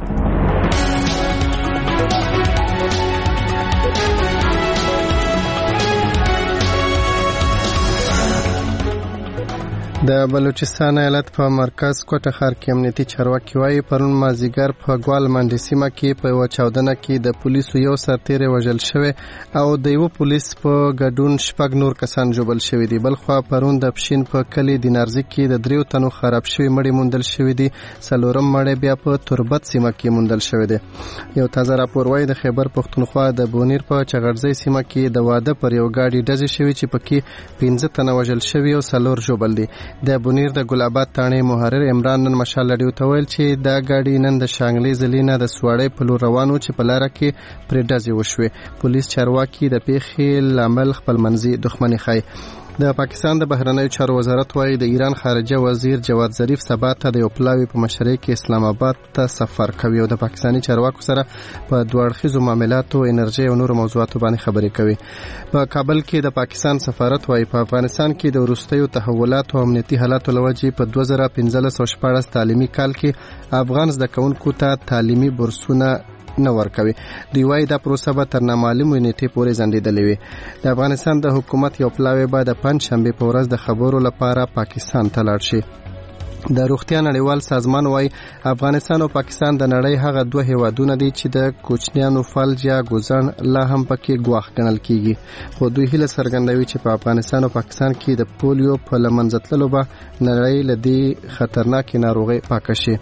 د بلوچستان ایالت په مرکز کوټه ښار کې امنیتي چارواکي وایي پرون مازدیګر په ګوال منډي سیمه کې په یوه چاودنه کې د پولیسو یو سرتیری وژل شوی او د یوه پولیس په ګډون شپږ نور کسان ژوبل شوي دي. بلخوا پرون د پښین په کلي دینارزي کې د دریو تنو خراب شوي مړي موندل شوي دي. څلورم مړی بیا په تربت سیمه کې موندل شوی دی. یو تازه راپور وایي د خیبر پښتونخوا د بونیر په چغړځي سیمه کې د واده پر یو ګاډي ډزې شوي چې پکې پنځه تنه وژل شوي او څلور ژوبل دي. د بونیر د ګل آباد تاڼې محرر عمران نن مشال ریډیو ته ویل چې دا ګاډي نن د شانګلې ځلینه د سواړې په لور روانو چې په لاره کې پرې ډزې وشوې. پولیس چارواکي د پیښې لامل خپل منځي دښمني ښایي. د پاکستان د بهرنیو چارو وزارت وایي د ایران خارجه وزیر جواد ظریف سبا ته د یو پلاوي په مشرۍ کې اسلام آباد ته سفر کوي او د پاکستاني چارواکو سره په دوه اړخیزو معاملاتو، انرژي او نورو موضوعاتو باندې خبرې کوي. په کابل کې د پاکستان سفارت وایي په افغانستان کې د وروستیو تحولاتو او امنیتي حالاتو له وجې په دوه زره پنځلس او شپاړس تعلیمي کال کې افغان زده کوونکو ته تعلیمي بورسونه نه ورکوي. دوی وایي دا پروسه به تر نامعلومې نیټې پورې ځنډېدلې وي. د افغانستان د حکومت یو پلاوی به د پنجشنبې په ورځ د خبرو لپاره پاکستان ته لاړ شي. د روغتیا نړیوال سازمان وایي افغانستان او پاکستان د نړۍ هغه دوه هیوادونه دي چې د کوچنیانو فلج یا ګوزڼ لا هم پکې ګواښ ګڼل کیږي. خو دوی هیله څرګندوي چې په افغانستان او پاکستان کې د پولیو په له منځه تللو به نړۍ له دې خطرناکې ناروغۍ پاکه شي.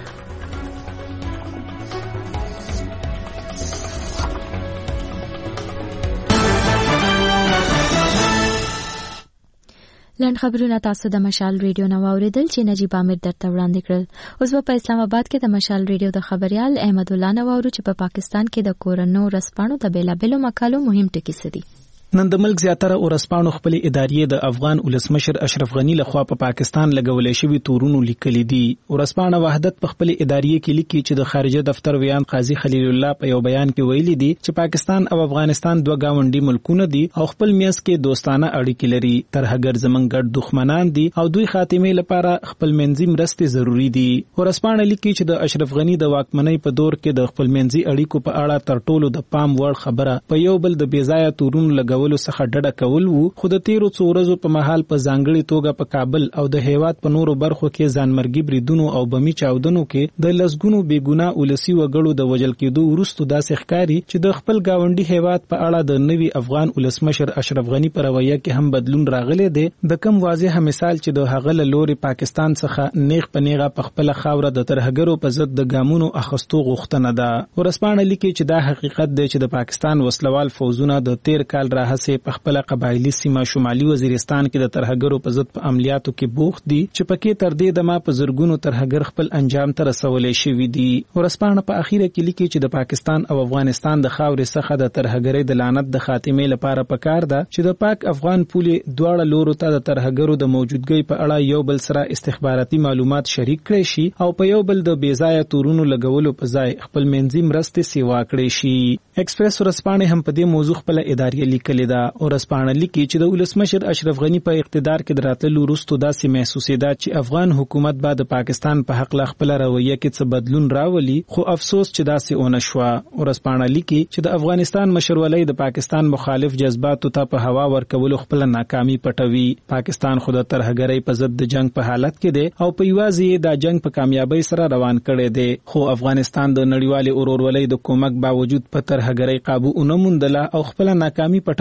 لنډ خبرونه تاسو د مشال ریډیو نو اوریدل چې نجیب عامر درته وړاندې کړل. اوس په اسلام آباد کې د مشال ریډیو د خبريال احمد الله نو اورو چې په پاکستان کې د کورونو رسپانو د بیلابلو مقالو مهم ټکي سدي. نن د ملک زیاتره ورسپانو خپل ادارې د افغان ولسمشر اشرف غنی لخوا په پا پاکستان لګولې شوی تورونو لیکلي دي. ورسپانه وحدت په خپل ادارې کې لیکي چې د خارجه دفتر ویان قاضي خلیل الله په یو بیان کې ویلي دي چې پاکستان او افغانستان دوه گاونډي ملکونه دي او خپل میاس کې دوستانه اړیکې لري. ترهګر زمنګ ګډ دښمنان دي او دوی خاتمه لپاره خپل منځي مرستې ضروری دي. ورسپانه لیکي چې د اشرف غنی د واکمنۍ په دور کې د خپل منځي اړیکو په اړه تر ټولو د پام وړ خبره په یو بل د بیځایه تورونو لګولو څخه ډډه کول وو. خو د تیرو څو ورځو په مهال په ځانګړي توګه په کابل او د هیواد په نورو برخو کې ځانمرګي بریدونو او بمي چاودنو کې د لسګونو بیګناه ولسی وګړو د وژل کېدو وروسته داسې ښکاري چې د خپل گاونډي هیواد په اړه د نوي افغان ولسمشر اشرف غنی پر رویه کې هم بدلون راغلی دی. د کم واضح مثال چې د هغه له لوري پاکستان څخه نیغ په نیغه په خپل خاوره د ترهګرو په ضد د ګامونو اخستو غوښتنه ده. ورسپانه لیکي چې دا حقیقت دی چې د پاکستان وسلوال فوزونه د تیر کال راهسه په خپل قبایلی سیمه شمالي وزیرستان کې د ترهګرو په ضد په عملیاتو کې بوخت دي چې پکې تر دې دمه په زرګونو ترهګر خپل انجام ته رسولې شوی دي. ورسپانه په اخیره کې لیکي چې د پاکستان او افغانستان د خاورې څخه د ترهګرۍ د لعنت د خاتمې لپاره پکار ده چې د پاک افغان پولې دواړه لورو ته د ترهګرو د موجودګۍ په اړه یو بل سره استخباراتي معلومات شریک کړي شي او په یو بل د بیځایه تورونو لګولو په ځای خپل منځي مرستې سیوا کړي شي. ایکسپریس ورسپانه هم په دې موضوع خپل ادارې لیکلې ده. ورسپانه لیکي چې د ولسمشر اشرف غنی په اقتدار کې دراتلو وروسته داسې محسوسېده چې افغان حکومت به د پاکستان په حق له خپل رویه کې څه بدلون راولي، خو افسوس چې داسې ونه شوه. ورسپانه لیکي چې د افغانستان مشرولۍ د پاکستان مخالف جذباتو ته په هوا ورکولو خپل ناکامي پټوي. پاکستان خو د ترهګرۍ په ضد د جنگ په حالت کې دی او په یوازې د جنگ په کامیابی سره روان کړی دی، خو افغانستان د نړیوالې اورورولۍ د کومک باوجود په ترهګرۍ قابو ونه موندله او خپل ناکامي پټول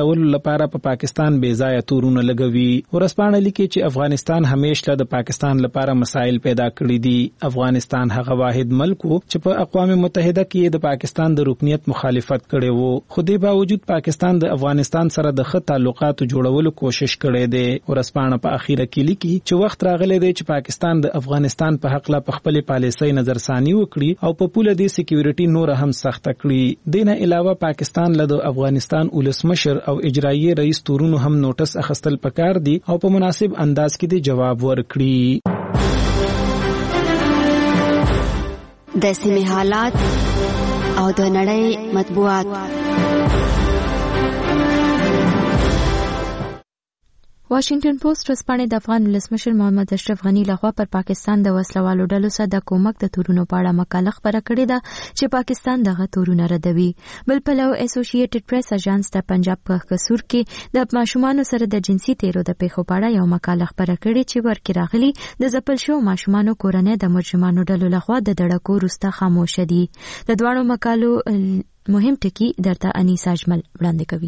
زیاتولو لپاره په پا پاکستان بې ځایه تورونه لګوي. ورسپانه لیکي چې افغانستان همیشه د پاکستان لپاره مسایل پیدا کړي دي. افغانستان هغه واحد ملک و چې په اقوام متحده کې د پاکستان د رکنیت مخالفت کړي وو، خو دې باوجود پاکستان د افغانستان سره د ښه تعلقاتو جوړولو کوشش کړي دی. ورسپانه په اخیره کې لیکي چې وخت راغلی دی چې پاکستان د افغانستان په حق لا په خپل پالیسۍ نظرثاني وکړي او په پوله د سکیورټي نور هم سخته کړي. دینه علاوه پاکستان له افغانستان ولسمشر او اجرایي رئیس تورونو هم نوټس اخیستل پکار دي او په مناسب انداز کې د جواب ورکړي. د سیمې حالات او د نړۍ مطبوعات. واشنگټن پوسټ ورځپاڼې د افغان ولسمشر محمد اشرف غنی لخوا پر پاکستان د وسلوالو ډلو سره د کومک د تورونو په اړه مقاله خپره کړې ده چې پاکستان دغه تورونه ردوي. بل پلو اسوسییټډ پریس اژانس د پنجاب په قصور کې د ماشومانو سره د جنسي تیرو د پیښو په اړه یو مقاله خپره کړې چې ورکې راغلي د ځپل شوو ماشومانو کورنۍ د مجرمانو ډلو لخوا د دړکو وروسته خاموش دي. د دواړو مقالو مهم ټکي درته انیسا اجمل وړاندې کوي.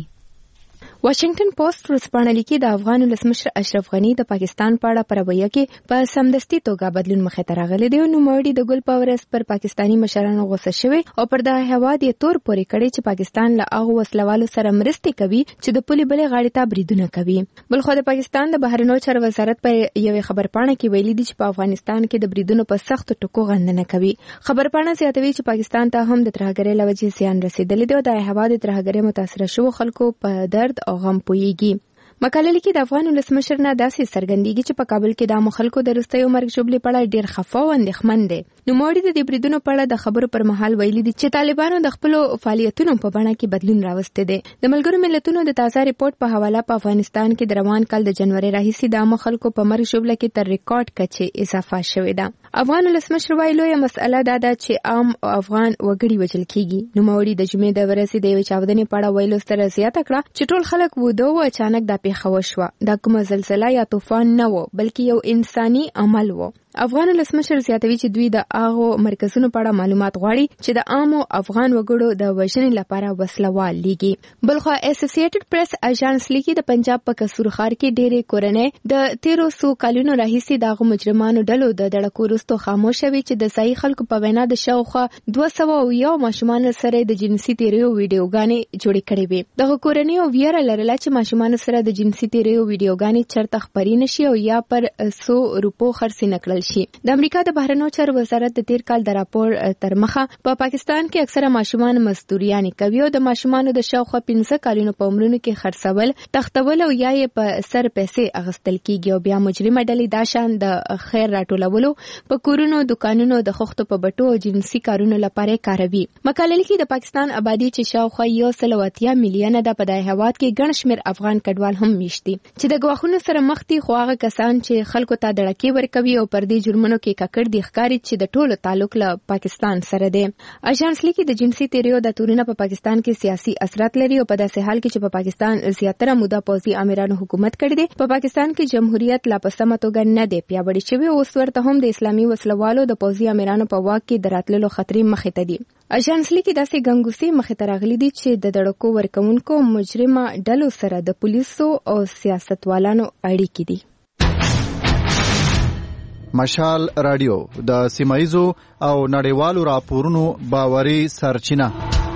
واشنگټن پوسټ ورځپاڼه لیکي د افغان ولسمشر اشرف غنی د پاکستان په اړه پرویه کې په سمدستي توګه بدلون مخې ته راغلی دی. نو مړی د ګل پاورس پر پاکستانی مشرانو غوسه شوی او پر د هواد یې تور پورې کړي چې پاکستان له هغه وسلوالو سره مرستې کوي چې د پولي بلې غاړې ته بریدونه کوي. بل خو د پاکستان د بهرنیو چارو وزارت په یوې خبرپاڼه کې ویلي دي چې په افغانستان کې د بریدونو په سختو ټکو غندنه کوي. خبرپاڼه زیاتوي چې پاکستان ته هم د ترهګرۍ له وجې زیان رسیدلی دی او د هواد ترهګرۍ متاثره شوو خلکو په درد او غم پوهیږي. مقاله لیکي د افغان ولسمشر نه داسې څرګندېږي چې په کابل کې د عامو خلکو د وروستیو مرګ ژوبلې په اړه ډېر خفه او اندېښمن دی. نوموړي د دې بریدونو په اړه د خبرو پر مهال ویلي دي چې طالبانو د خپلو فعالیتونو په بڼه کې بدلون راوستی دی. د ملګرو ملتونو د تازه ریپورت په حواله په افغانستان کې د روان کال د جنوري راهیسې د عامو خلکو په مرګ ژوبله کې تر ریکارډ کچې اضافه شوې ده. افغان ولسمشر وایي لویه مسئله دا ده چې عام افغان وګړي وژل کیږي. نوموړي د جمعې د ورځې د یوې چاودنې په اړه ویلو سره زیاته کړه چې ټول خلک ویده وو، اچانک دا پیښه وشوه. دا کومه زلزله یا طوفان نه و بلکې یو انساني عمل و. افغان ولسمشر زیاتوي چې دوی د هغو مرکزونو په اړه معلومات غواړي چې د عامو افغان وګړو د وژنې لپاره وسلوال لیږي. بلخوا اسوسییټډ پریس اژانس لیکي د پنجاب په قصور ښار کې ډېرې کورنۍ د تیرو څو کلونو راهیسې د هغو مجرمانو ډلو د دړکو وروسته خاموشه وي چې د ځایي خلکو په وینا د شاوخوا دوه سوه اویا ماشومانو سره د جنسي تیریو ویډیوګانې جوړې کړې وې. دغه کورنیو ویره لرله چې ماشومانو سره د جنسي تیریو ویډیوګانې چرته خپرې نشي او یا پر څو روپو خرڅې نه کړل شي. د امریکا د بهرنیو چارو وزارت د تیر کال د راپور تر مخه په پا پاکستان کې اکثره ماشومان مزدوریانې کوي او د ماشومانو د شاوخوا پنځه کلونو په عمرونو کې خرڅول، تختول او یا یې په سر پیسې اخیستل کیږي او بیا مجرمه ډلې دا شان د خیر راټولولو په کورونو، دکانونو، د خښتو په بټو او جنسي کارونو لپاره کاروي. مقاله لیکي د پاکستان آبادی چې شاوخوا یو سل او اتیا میلیونه ده په دغه هیواد کې ګڼ شمېر افغان کډوال هم میشتي چې د ګواښونو سره مخ دي، خو هغه کسان چې خلکو ته دړکې ورکوي او پر دې جرمونو کې ککړ دي ښکاري چې د ټولو تعلق له پاکستان سره دی. اژانس لیکي د جنسي تیریو د تورونه په پاکستان کې سیاسي اثرات لري او په داسې حال کې چې په پاکستان زیاتره موده پوځي امیرانو حکومت کړی دی. په پاکستان کې جمهوریت لا په سمه توګه نه دی پیاوړی شوی او اوس ورته هم د اسلامي وسلوالو د پوځي امیرانو په واک کې د راتللو خطرې مخې ته دي. اژانس لیکي داسې ګنګوسې مخې ته راغلي دي چې د دړکو ورکوونکو مجرمه ډلو سره د پولیسو او سیاستوالانو اړیکې دي. مشال رادیو د سیمایزو او نړیوالو راپورونو باوري سرچینه.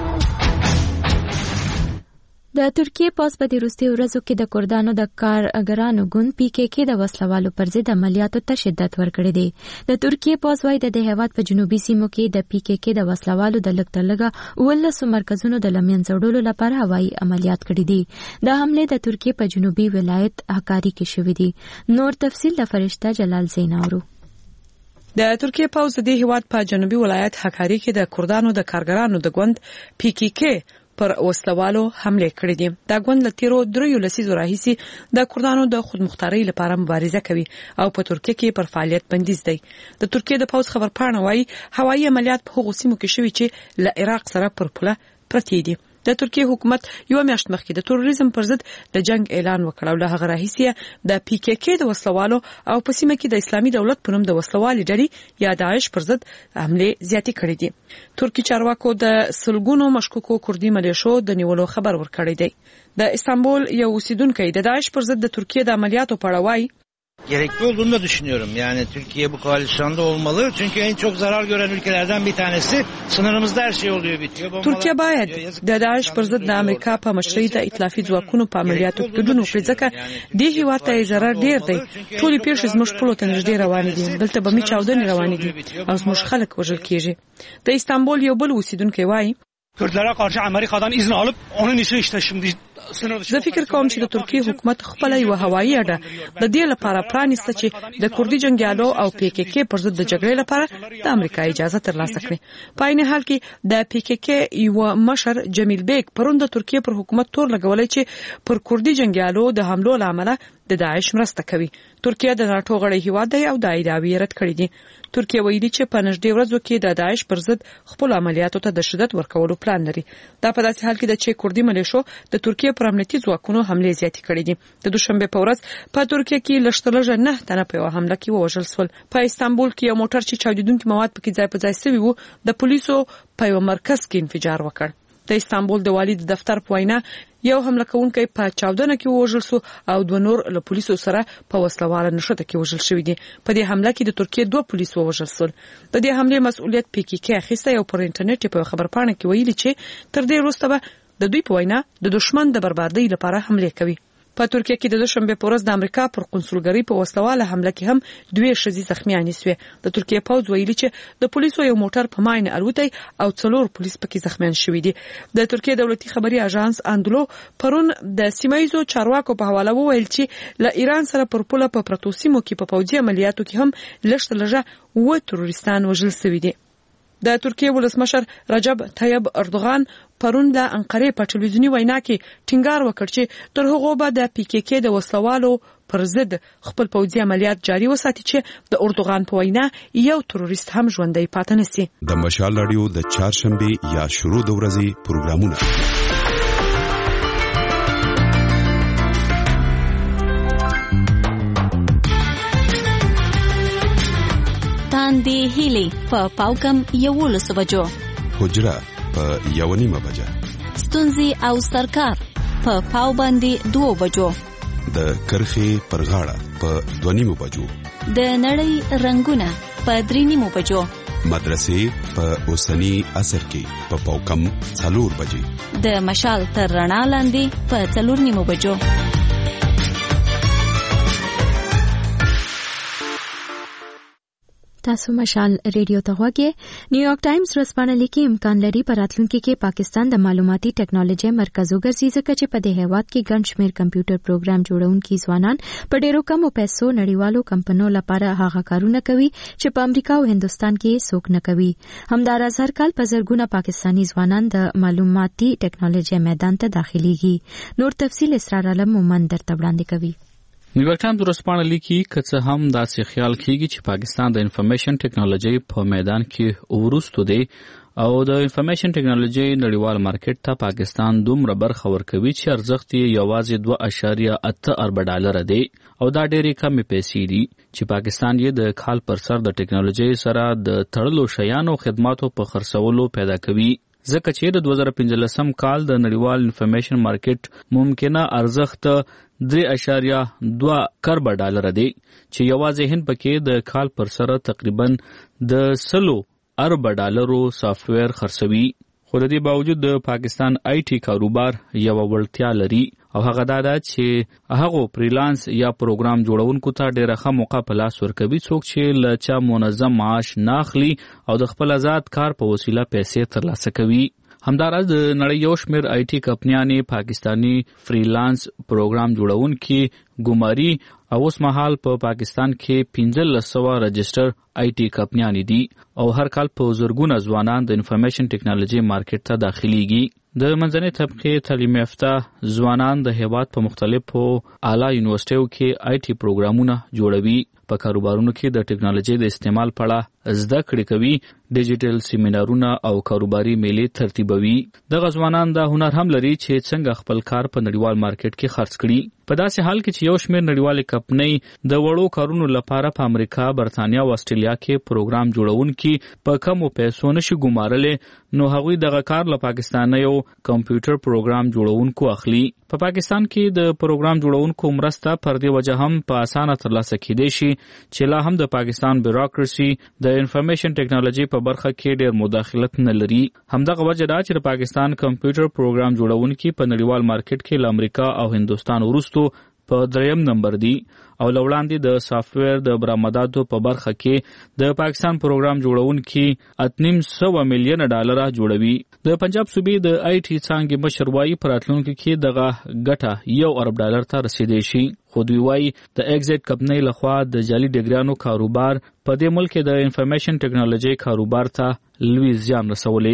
د ترکیې پوځ په دې وروستیو ورځو کې د کردانو د کارګرانو ګوند پی کې کې د وسلوالو پر ضد عملیاتو ته شدت ورکړی دی. د ترکیې پوځ وايي د هیواد په جنوبي سیمو کې د پی کې کې د وسلوالو د لږ تر لږه اوولسو مرکزونو د له منځه وړلو لپاره هوایي عملیات کړي دي. دا حملې د ترکیې په جنوبي ولایت حکاري کې شوې دي. نور تفصیل د فرشته جلال زین اورو. د ترکیې پوځ د دې هیواد په جنوبي ولایت حکاري کې د کردانو د کارګرانو د ګوند پی کې کې پر وسلوالو حمله کړې دي. دا ګوند له تیرو دریو لسیزو راهیسې د کردانو د خودمختارۍ لپاره مبارزه کوي او په ترکیه کې پر فعالیت بندیز دی. د ترکیې د پوځ خبرپاڼه وايي هوایي عملیات په هغو سیمو کې شوي چې له عراق سره پر پوله پرتې دي. د ترکیه حکومت یو میاشت مخکې د تروریزم پر ضد د جنگ اعلان وکړ او له هغه راهیسې د پی کې کې د وسلوالو او په سیمه کې د اسلامي دولت په نوم د وسلوالي ډلې یا داعش پر ضد حمله زیاتې کړې دي. ترکی چارواکو د سلګونو مشکوکو کردي ملیشو د نیولو خبر ورکړی دی. د استانبول یو اوسیدونکو د داعش پر ضد د ترکیه د عملیاتو په اړه وایي gerekli olduğunu da düşünüyorum. Yani Türkiye bu koalisyonda olmalı. Çünkü en çok zarar gören ülkelerden bir tanesi. Sınırımızda her şey oluyor bitiyor. ترکیه باید د داعش پر ضد د امریکا په مشرۍ د ائتلافي ځواکونو په عملیاتو ګډون وکړي ځکه د هیواد ته ضرر ډیر دی. ټولې پیښې زموږ خپلو ته نږدې روانې دي. دلته به می چاودنې روانې دي او زموږ خلک وژل کیږي. د استانبول یو بل اوسیدونکو وایي Kürtlere karşı Amerika'dan izin alıp onun için işte şimdi زه فکر کوم چې د ترکیه حکومت خپل یو هوایي اډه د دې لپاره پرانیسته چې د کوردي جنگیالو او پی کې کې پر ضد د جګړې لپاره د امریکا اجازه ترلاسه کړي. په عین حال کې د پی کې کې یو مشر جمیل بیگ پرون د ترکیه پر حکومت تور لګولای چې پر کوردي جنگیالو د حملو لامل د داعش مرسته کوي. ترکیه د ناتو غړی هیواد دی او د ایداوی رد کړی دي. ترکیه ویلي چې په نږدې ورځو کې د داعش پر ضد خپل عملیاتو ته د شدت ورکولو پلان لري. دا په داسې حال کې د چې کوردي ملیشو د ترکیه پر امنیتي ځواکونو حمله زیاتې کړې دي. د دوشنبه په ورځ په ترکیه کې لشتلجه نه تنه په حمله کې وژل شول. په استانبول کې یو موټر چې چاودیدونکي مواد پکې ځای په ځای شوی وو د پولیسو په یو مرکز کې انفجار وکړ. د استانبول د والي د دفتر په وینا یو حمله کوونکی په چاودنه کې وژل شو او دوه نور له پولیسو سره په وسلواله نښته کې وژل شوی دي. په دې حمله کې د ترکیه دوه پولیسو وژل شول. د دې حمله مسؤلیت پی کې کې اخیسته او پر انټرنیټ په خبرپاڼه کې ویلي چې تر دې وروسته به د دوی په وینا د دشمن د بربادۍ لپاره حمله کوي. په ترکیه کې د دوشنبه په ورځ د امریکا پر قونسلګری په وسلواله حمله کې هم دوه ښځې زخمیانې شوې. د ترکیه پوځ ویلي چې د پولیسو یو موټر په ماین الوتي او څلور پولیس پکې زخمیان شوي دي. د ترکیه دولتي خبري اژانس اندلو پرون د سیمایزو چارواکو په حواله وویل چې له ایران سره پر پوله په پروتوسیمو کې په پوځي عملیاتو کې هم لږ لږه و تروریستان وژل شوي دي. د ترکیه ولسمشر رجب طیب اردوغان پرون د انقره په ټلویزیونی وینا کې ټینګار وکړ چې تر هغه به د پی کې کې د وسلوالو پر ضد خپل پوځي عملیات جاري وساتي چې د اردوغان په وینا یو تروریست هم ژوندۍ پاتې نشي. د مشال رادیو د چهارشنبه یا شروع د ورځې پروګرامونه تاندې هیلې په پاوکم یوولس بجو، حجره په یو نیمه بجه، ستونزې او سرکار په پاو باندې دوه بجو، د کرخې پر غاړه په دوه نیمه بجو، د نړۍ رنگونه په درې نیمه بجو، مدرسې په اوسنی عصر کې په پاوکم څلور بجې، د مشال تر رڼا لاندې په څلور نیمه بجو. تاسو مشال ریډیو ته غوږی. نیویارک ټایمز ورځپاڼه لیکي امکان لري په راتلونکي کې پاکستان د معلوماتي ټیکنالوژي مرکز وګرځي ځکه چې په دې هیواد کې ګڼ شمېر کمپیوټر پروګرام جوړونکي ځوانان په ډېرو کمو پیسو نړیوالو کمپنیو لپاره هغه کارونه کوي چې په امریکا او هندستان کې څوک نه کوي. همداراز هر کال په زرګونه پاکستانی ځوانان د معلوماتي ټیکنالوژي میدان ته داخليږي. نور تفصیل اسرار علم مومند درته وړاندې کوي. نیویارک ټایمز ورځپاڼه لیکي که څه هم داسې خیال کیږي چې پاکستان د انفارمیشن ټیکنالوژي په میدان کې وروسته دی او د انفارمیشن ټیکنالوژي نړیوال مارکیټ ته پاکستان دومره برخه ورکوي چې ارزښت یې یوازې دوه اعشاریه اته ارب ډالر دی او دا ډېرې کمې پیسې دي چې پاکستان یې د کال پر سر د ټیکنالوژي سره د تړلو شیانو خدماتو په خرڅولو پیدا کوي. ځکه چې د دوه زره پنځلسم کال د نړیوال انفارمیشن مارکیټ ممکنه ارزښت درې اعشاریه دوه ارب ډالر دی چې یوازې هند پکې د کال پر سر تقریبا د سلو ارب ډالرو سافټویر خرڅوي. خو د دې باوجود د پاکستان آی ټي کاروبار یو وړتیا لري او هغه دا ده چې هغه فریلانس یا پروګرام جوړونکو ته ډېره ښه موقع په لاس ورکوي څوک چې له چا منظم معاش نه اخلي او د خپل آزاد کار په وسیله پیسې ترلاسه کوي. همداراز د نړۍ یو شمېر آی ټي کمپنیانې پاکستانی فریلانس پروګرام جوړونکي ګماري او اوس مهال په پا پاکستان کې پنځلس سوه رجسټر آی ټي کمپنیانې دي او هر کال په زرګونه ځوانان د انفارمیشن ټیکنالوژي مارکیټ ته داخليږي. د منځنۍ طبقې تعلیم یافته ځوانان د هیواد په مختلفو اعلی یونیورسيټیو کې آی ټي پروګرامونه جوړوي. په کاروبارونو کې د ټیکنالوژي د استعمال په اړه زده کړې کوي، ډیجیټل سیمینارونه او کاروباري میلې ترتیبوي. دغه ځوانان دا هنر هم لري چې څنګه خپل کار په نړیوال مارکیټ کې خرڅ کړي. په داسې حال کې چې یو شمېر نړیوالې کمپنۍ د وړو کارونو لپاره په امریکا، برتانیا او استرالیا کې پروګرام جوړونکي په کمو پیسو نشي ګمارلې، نو هغوی دغه کار له پاکستانیو کمپیوټر پروګرام جوړونکو اخلي. په پاکستان کې د پروګرام جوړونکو مرسته پر دې وجه هم په اسانه ترلاسه کېدای شي چې لا هم د پاکستان بیوروکراسي د انفارمیشن ټیکنالوژي په برخه کې ډېر مداخلت نه لري. همدغه وجه دا چې د پاکستان کمپیوټر پروګرام جوړونکي په نړیوال مارکیټ کې له امریکا او هندوستان وروسته په دریم نمبر دی او لوړاندې د سافټویر د برآمداتو په برخه کې د پاکستان پروګرام جوړونکي اتنیم سوه میلیونه ډالر جوړوي. د پنجاب صوبې د آی ټي څانګې مشر وایي په راتلونکي کې دغه ګټه یو ارب ډالر ته رسیدای شي. خو دوی وایي د ایگزیټ کمپنۍ لخوا د جعلي ډیګریانو کاروبار په دې ملک کې د انفارمیشن ټیکنالوژي کاروبار ته لوی زیان رسولی.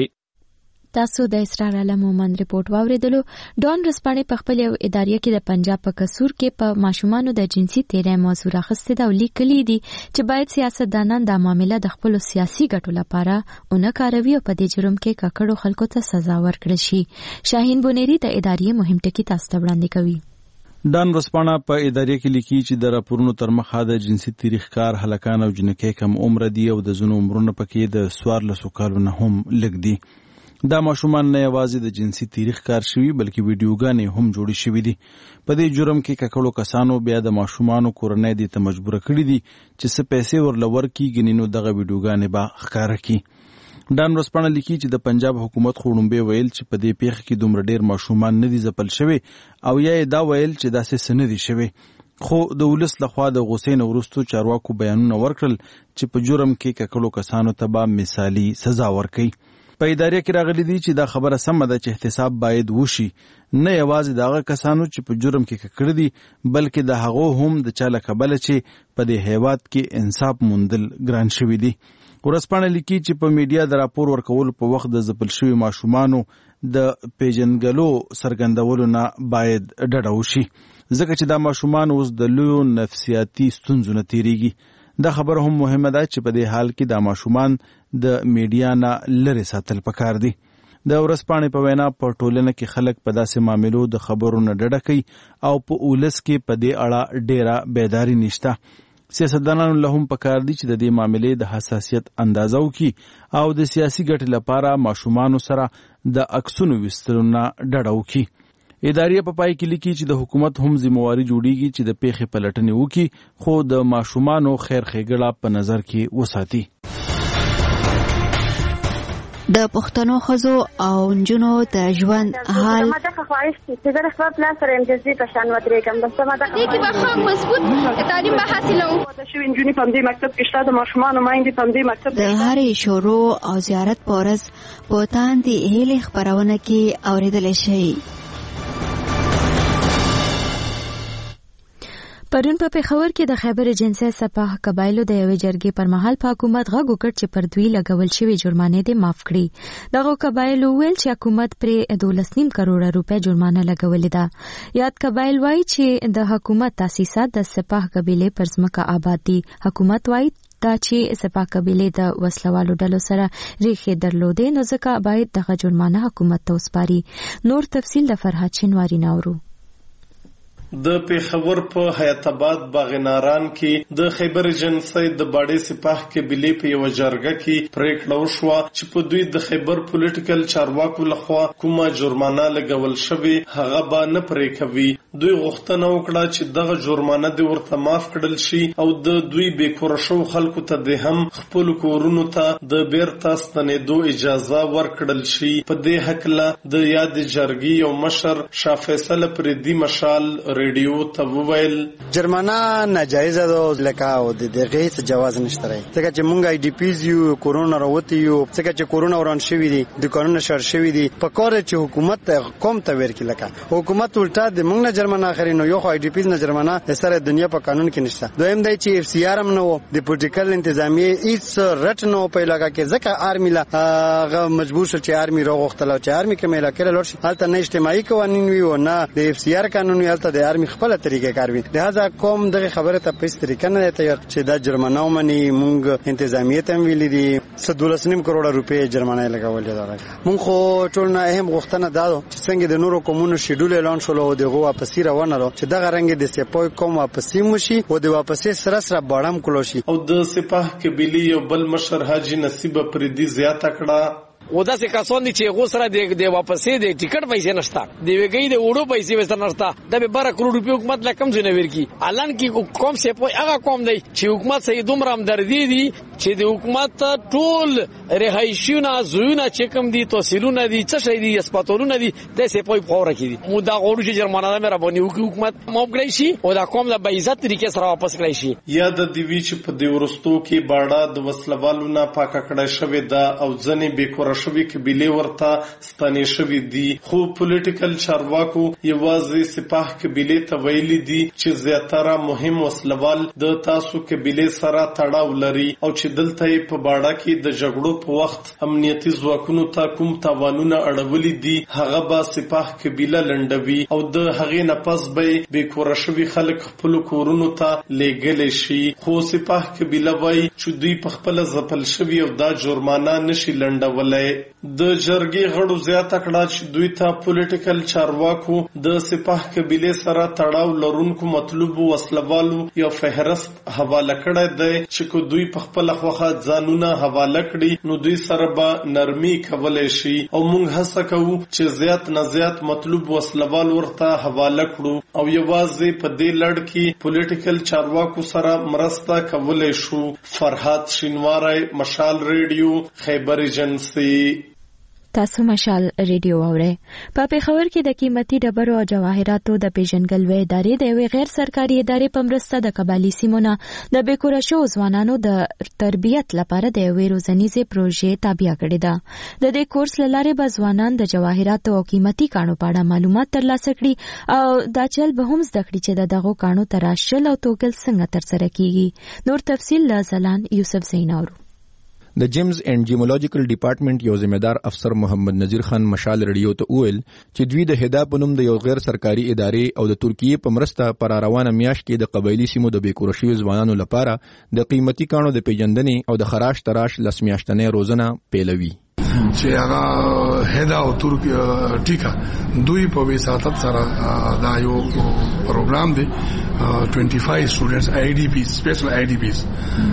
تاسو د اسرار علم مومن ریپورت واوریدلو. ډان رسپانې په خپل یو ادارې کې د پنجاب په قصور کې په ماشومانو د جنسي تیرې موضوع راخسته دا لیکلي دي چې باید سیاستدانان دا معاملې د خپل سیاسي ګټو لپاره اونې کاروي او په دې جرم کې ککړو خلکو ته سزا ورکړي شي. شاهین بونيري د ادارې مهم ټکی تاسو ته وړاندې کوي. ډان رسپانه په ادارې کې لیکي چې د راپورونو تر مخه د جنسي تاریخ کار هلکان او جنکۍ کم عمر دي او د زنو عمرونه پکې د څوارلسو کالو نه هم لږ دي. دا ماشومان نه یوازې د جنسي تاریخ کار شوي بلکې ویډیوګانې هم جوړې شوي دي. په دې جرم کې ککړو کسانو بیا د ماشومانو کورنۍ دې ته مجبوره کړي دي چې څه پیسې ورله ورکړي، نو دغه ویډیوګانې به ښکاره کړي. ډان رسپانه لیکي چې د پنجاب حکومت خو لومبې ویل چې په دې پیښه کې دومره ډېر ماشومان نه دي ځپل شوي او یا یې دا ویل چې داسې څه نه دي شوي. خو د ولس لخوا د غوسې نه وروسته چارواکو بیانونه ورکړل چې په جرم کې ککړو کسانو ته به مثالي سزا ورکړي. په ادارې کې راغلي دي چې دا خبره سمه ده چې احتساب باید وشي، نه یوازې د هغه کسانو چې په جرم کې ککړ دي بلکې د هغو هم د چا له کبله چې په دې هیواد کې انصاف موندل ګران شوي دي. ورځپاڼه لیکي چې په میډیا د راپور ورکولو په وخت د ځپل شوي ماشومانو د پیژنګلو څرګندولو نه باید ډډه وشي، ځکه چې دا ماشومان اوس د لویو نفسیاتي ستونزو نه تیریږي. دا خبره هم مهمه ده چې په دې حال کې دا ماشومان د میډیا نه لرې ساتل پکار دي. د ورځپاڼې په وینا په ټولنه کې خلک په داسې معاملو د خبرو نه ډډه کوي او په ولس کې په دې اړه ډېره بیداري نشته. سیاستدانانو له هم پکار دي چې د دې معاملې د حساسیت اندازه وکړي او د سیاسي ګټې لپاره ماشومانو سره د عکسونو ویستلو نه ډډه وکړي. ادارې په پای کې لیکي چې د حکومت هم ذمہواری جوړیږي چې د پیښې پلټنې وکړي خو د ماشومانو خیر ښېګړه په نظر کې وساتي. د پښتنو ښځو او نجونو د ژوند حال ما دغه خواهش چې زه د خپل پلان سره امتیازي په شان ودرېږم، بس ما دغه دې کې به ښه مضبوط تعلیم به حاصلوم. د شوي نجونې په همدې مکتب کې شته، د ماشومانو میندې په همدې مکتب د هرې شروع او زیارت په ورځ په تاندې هیلې خپرونه کې اورېدلی شي. پرون په پیښور کې د خیبر جنسي سپاه قبایلو د یوې جرګې پر مهال په حکومت غږ وکړ چې پر دوی لګول شوي جرمانې دې معاف کړي. دغه قبایلو ویل چې حکومت پرې دولس نیم کروڑه روپۍ جرمانه لګولې ده. یاد قبایل وایي چې د حکومت تاسیسات د سپاه قبیلې پر ځمکه آباد دي. حکومت وایي دا چې سپاه قبیلې د وسلوالو ډلو سره ریښې درلودې نو ځکه باید دغه جرمانه حکومت ته وسپاري. نور تفصیل د فرهاد شینواری ناورو. د پیښور په حیات آباد باغناران کې د خیبر جنسي د باډي سپاه قبیلې په یو جرګه کې پریکړه وشوه چې په دوی د خیبر پولیټیکل چارواکو لخوا کومه جرمانه لګول شوې هغه به نه پرې کوي. دوی غوښتنه وکړه چې دغه جرمانه د ورته معاف کړل شي او د دوی بیکوره شو خلکو ته د هم خپل کورونو ته د بیرته ستنېدو اجازه ورکړل شي. په دې هکله د یاد جرګې یو مشر شاه فیصل پردي مشال ریډیو ته وویل جرمانه ناجایزه ده لکه او د دغه څه جواز نشته راي ځکه چې مونږ آی ډی پیز یو کورونا راوتی یو ځکه چې کورونا وران شوی دي د قانون شر شوی دي په کار چې حکومت قوم ته ورکی لکه حکومت الټا د مونږ نه جرمانه اخري نو یو خو آی ډي پیز نه جرمانه سره دنیا په قانون کې نشته. دویم دی چې اف سی آر هم نو د پولیټیکل انتظامی هیڅ رټ نو په علاقه کې ځکه آرمی لا هغه مجبور شو چې آرمی راغختل او چې آرمی کې مې علاقه لور شي حالت نه اجتماعي قوانين وي او نه د اف سی آر قانون وي حالت د آرمی خپل طریقې کار وي. لہذا کوم دغه خبره ته په طریقه نه تیار چې دا جرمانه ومني. مونږ انتظامیت هم ویلي دي دولس نیم کروڑ روپے جرمانه لګولې ده. مونږ خو ټول نه اهم غوښتنه دا چې څنګه د نورو کومونو شیډول اعلان شول او دغه واپسی روانه رو چې دغه رنګ د سپوی کوم واپسی موشي او د واپسی سره سره باړم کولو شي. او د سپاه قبيله یو بل مشر حاجی نصیب پردي زیاته کړه و دا سه کسان دي چې غوسره د د واپسې د ټیکټ پیسې نشته د وګړي د وړو پیسې وسته نشته د به بارہ کروڑ روپیه حکومت لا کم زنه ورکی الان کې کوم څه په هغه کوم دی چې حکومت سې دومره همدردي دي چې د حکومت ټول رهایشونه زوونه چې کوم دي توسيلونه دي څه شي دي اسپاتورونه دي د سه په فوره کې دي مو دا غوړو چې جرمانه ده مې رابونی حکومت موګړی شي او دا کوم د بیزت طریقې سره واپس کړی شي. یا د دیوی چې په دی ورستو کې باړه د وسلوالو نه پاکه کړه شوې ده او ځنې بیکور شوی قبيله ورته ستنې شوې دي. خو پولیټیکل چارواکو یوازې سپاه قبيله ته ویلي دي چې زیاتره مهم وسلوال د تاسو قبيله سره تړاو لري او چې دلته په باړه کې د جګړو په وخت امنیتي ځواکونو ته کوم تاوانونه اړولي دي هغه به سپاه قبيله لنډوي او د هغې نه پس به بیکور شوي خلک خپل کورونو ته لېږلی شي. خو سپاه قبيله وایي چې دوی په خپل ځپل شوي او دا جرمانه نشي لنډولی. د جرګې غړو زیاته کړه چې دوی ته پولیټیکل چارواکو د سپاه قبيله سره تړاو لرونکو مطلوب وسلوالو یو فهرست حواله کړی دی چې کو دوی په خپل خوخه ځانونه حواله کړي نو دوی سره به نرمي کولای شي او موږ هڅه کوو چې زیات نه زیات مطلوب وسلوال ورته حواله کړو او یوازې په دې لړ کې پولیټیکل چارواکو سره مرسته کولای شو. فرحات شینواری، مشال ریډیو، خیبر ایجنسی. تاسو مشال ریډیو اورئ. په پیښور کې د قیمتي ډبرو او جواهراتو د پیژنګلوي ادارې د یوې غیر سرکاري ادارې په مرسته د قبایلي سیمونو د بیکوره شوو ځوانانو د تربیت لپاره د یوې روزنیزې پروژې تابع کړې ده. د دې کورس له لارې به ځوانان د جواهراتو او قیمتي کاڼو په اړه معلومات ترلاسه کړي او دا چل به هم زده کړي چې د دغو کاڼو تراشل او توکل څنګه ترسره کیږي. نور تفصیل له زلان یوسف زیناورو. د جیمز اینڈ جیمولوجیکل ډپارټمنټ یو ذمہدار افسر محمد نذیر خان مشال ریډیو ته وویل چې دوی د هدا په نوم د یو غیر سرکاري ادارې او د ترکیې په مرسته پر روانه میاشت کې د قبایلی سیمو د بیکوره شوي ځوانانو لپاره د قیمتي کاڼو د پیژندنې او د خراش تراش لس میاشتنې روزنه پیلوي. چې هغه هدا او ترکیه ټیکا دوی په وساتت سره دا یو پروګرام دی پنځه پنځه سټوډنټس آی ډي پی سپیشل آی ډي پیز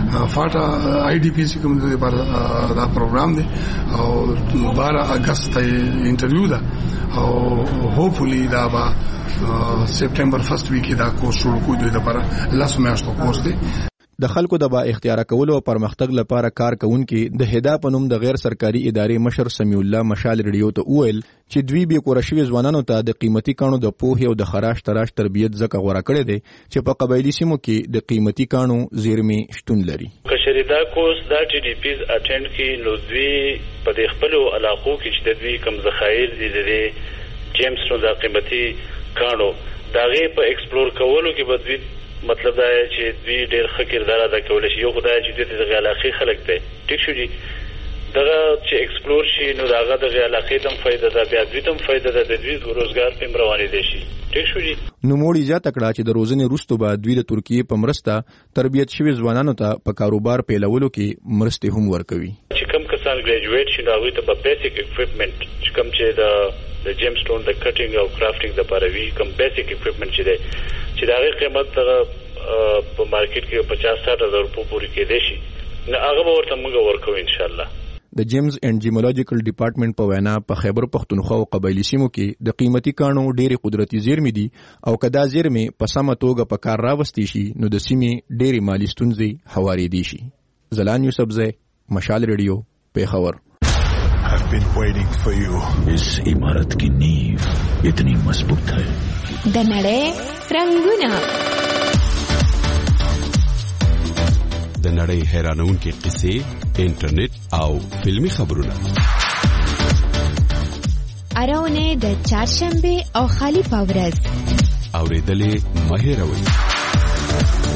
فاټا آی ډي پیز کوم دا پروګرام دی او بارہ اگست ته انټرویو ده او هوپفلی دا با سپټمبر فرست ویک دا کورس شروع کوي د لپاره لاس میاشتو کورس دی. د خلکو د با اختیار کولو او پرمختګ لپاره کار کوونکي د هدا په نوم د غیر سرکاري ادارې مشر سمیع الله مشال ریډیو ته وویل چې دوی به کور شوي ځوانانو ته د قیمتي کاڼو د پوهې او د خراش تراش تربیت زکه غوړه کړي دي چې په قبایلی سیمو کې د قیمتي کاڼو زیرمې شتون لري. کشریدا کوس دا ټي ډي پیز اټینډ کی نو دوی په د خپل علاقو کې چې د دوی کم ذخایر دي د جیمز نو د قیمتي کاڼو داغه په ایکسپلور کولو کې به دوی مطلب دا چې دوی ډېر ښه کردار ادا کولی شي. یو خدای چې دوی د علاقې خلک دی ټیک شو دي دغه چې ایکسپلور شي نو دغه د علاقې تم فائدہ ده بیا دوی تم فائدہ ده د دوی روزګار په روانې دي شي ټیک شو دي. نو موړي ځات کړه چې د روزنې وروسته به دوی د ترکیې په مرسته تربیت شوي ځوانانو ته په کاروبار پیلولو کې مرسته هم ورکوي. چې کوم کسان ګریجویټ شي هغوی ته په بیسیک اکوپمنټ چې کوم چې د د جیم سټون د کټینګ او کرافټینګ لپاره وی کوم بیسیک اکوپمنټ چې دی چې دا غي قیمت په مارکیټ کې پچاس ساٹھ هزار روپو پوری کېدې شي نو هغه به ورته موږ ورکو ان شاء الله. د جیمز اینڈ جیمولوجیکل ډپارټمنټ په وینا په خیبر پختونخوا او قبایلی سیمو کې د قیمتي کاڼو ډېری قدرتي زیرمې دي او کدا زیرمې په سمه توګه په کار راوستي شي نو د سیمې ډېری مالی ستونزې هوارېدي شي. زلان یوسف زئی، مشال ریډیو، پیښور. I've been waiting for you. इस इमारत की नींव इतनी मजबूत है. د نړۍ رنگونه د نړۍ حیرانونکې قصې، انټرنیټ او فلمی خبرونه. اراونه د چهارشنبه او خالی پاورز اوریدلې مه هېروئ.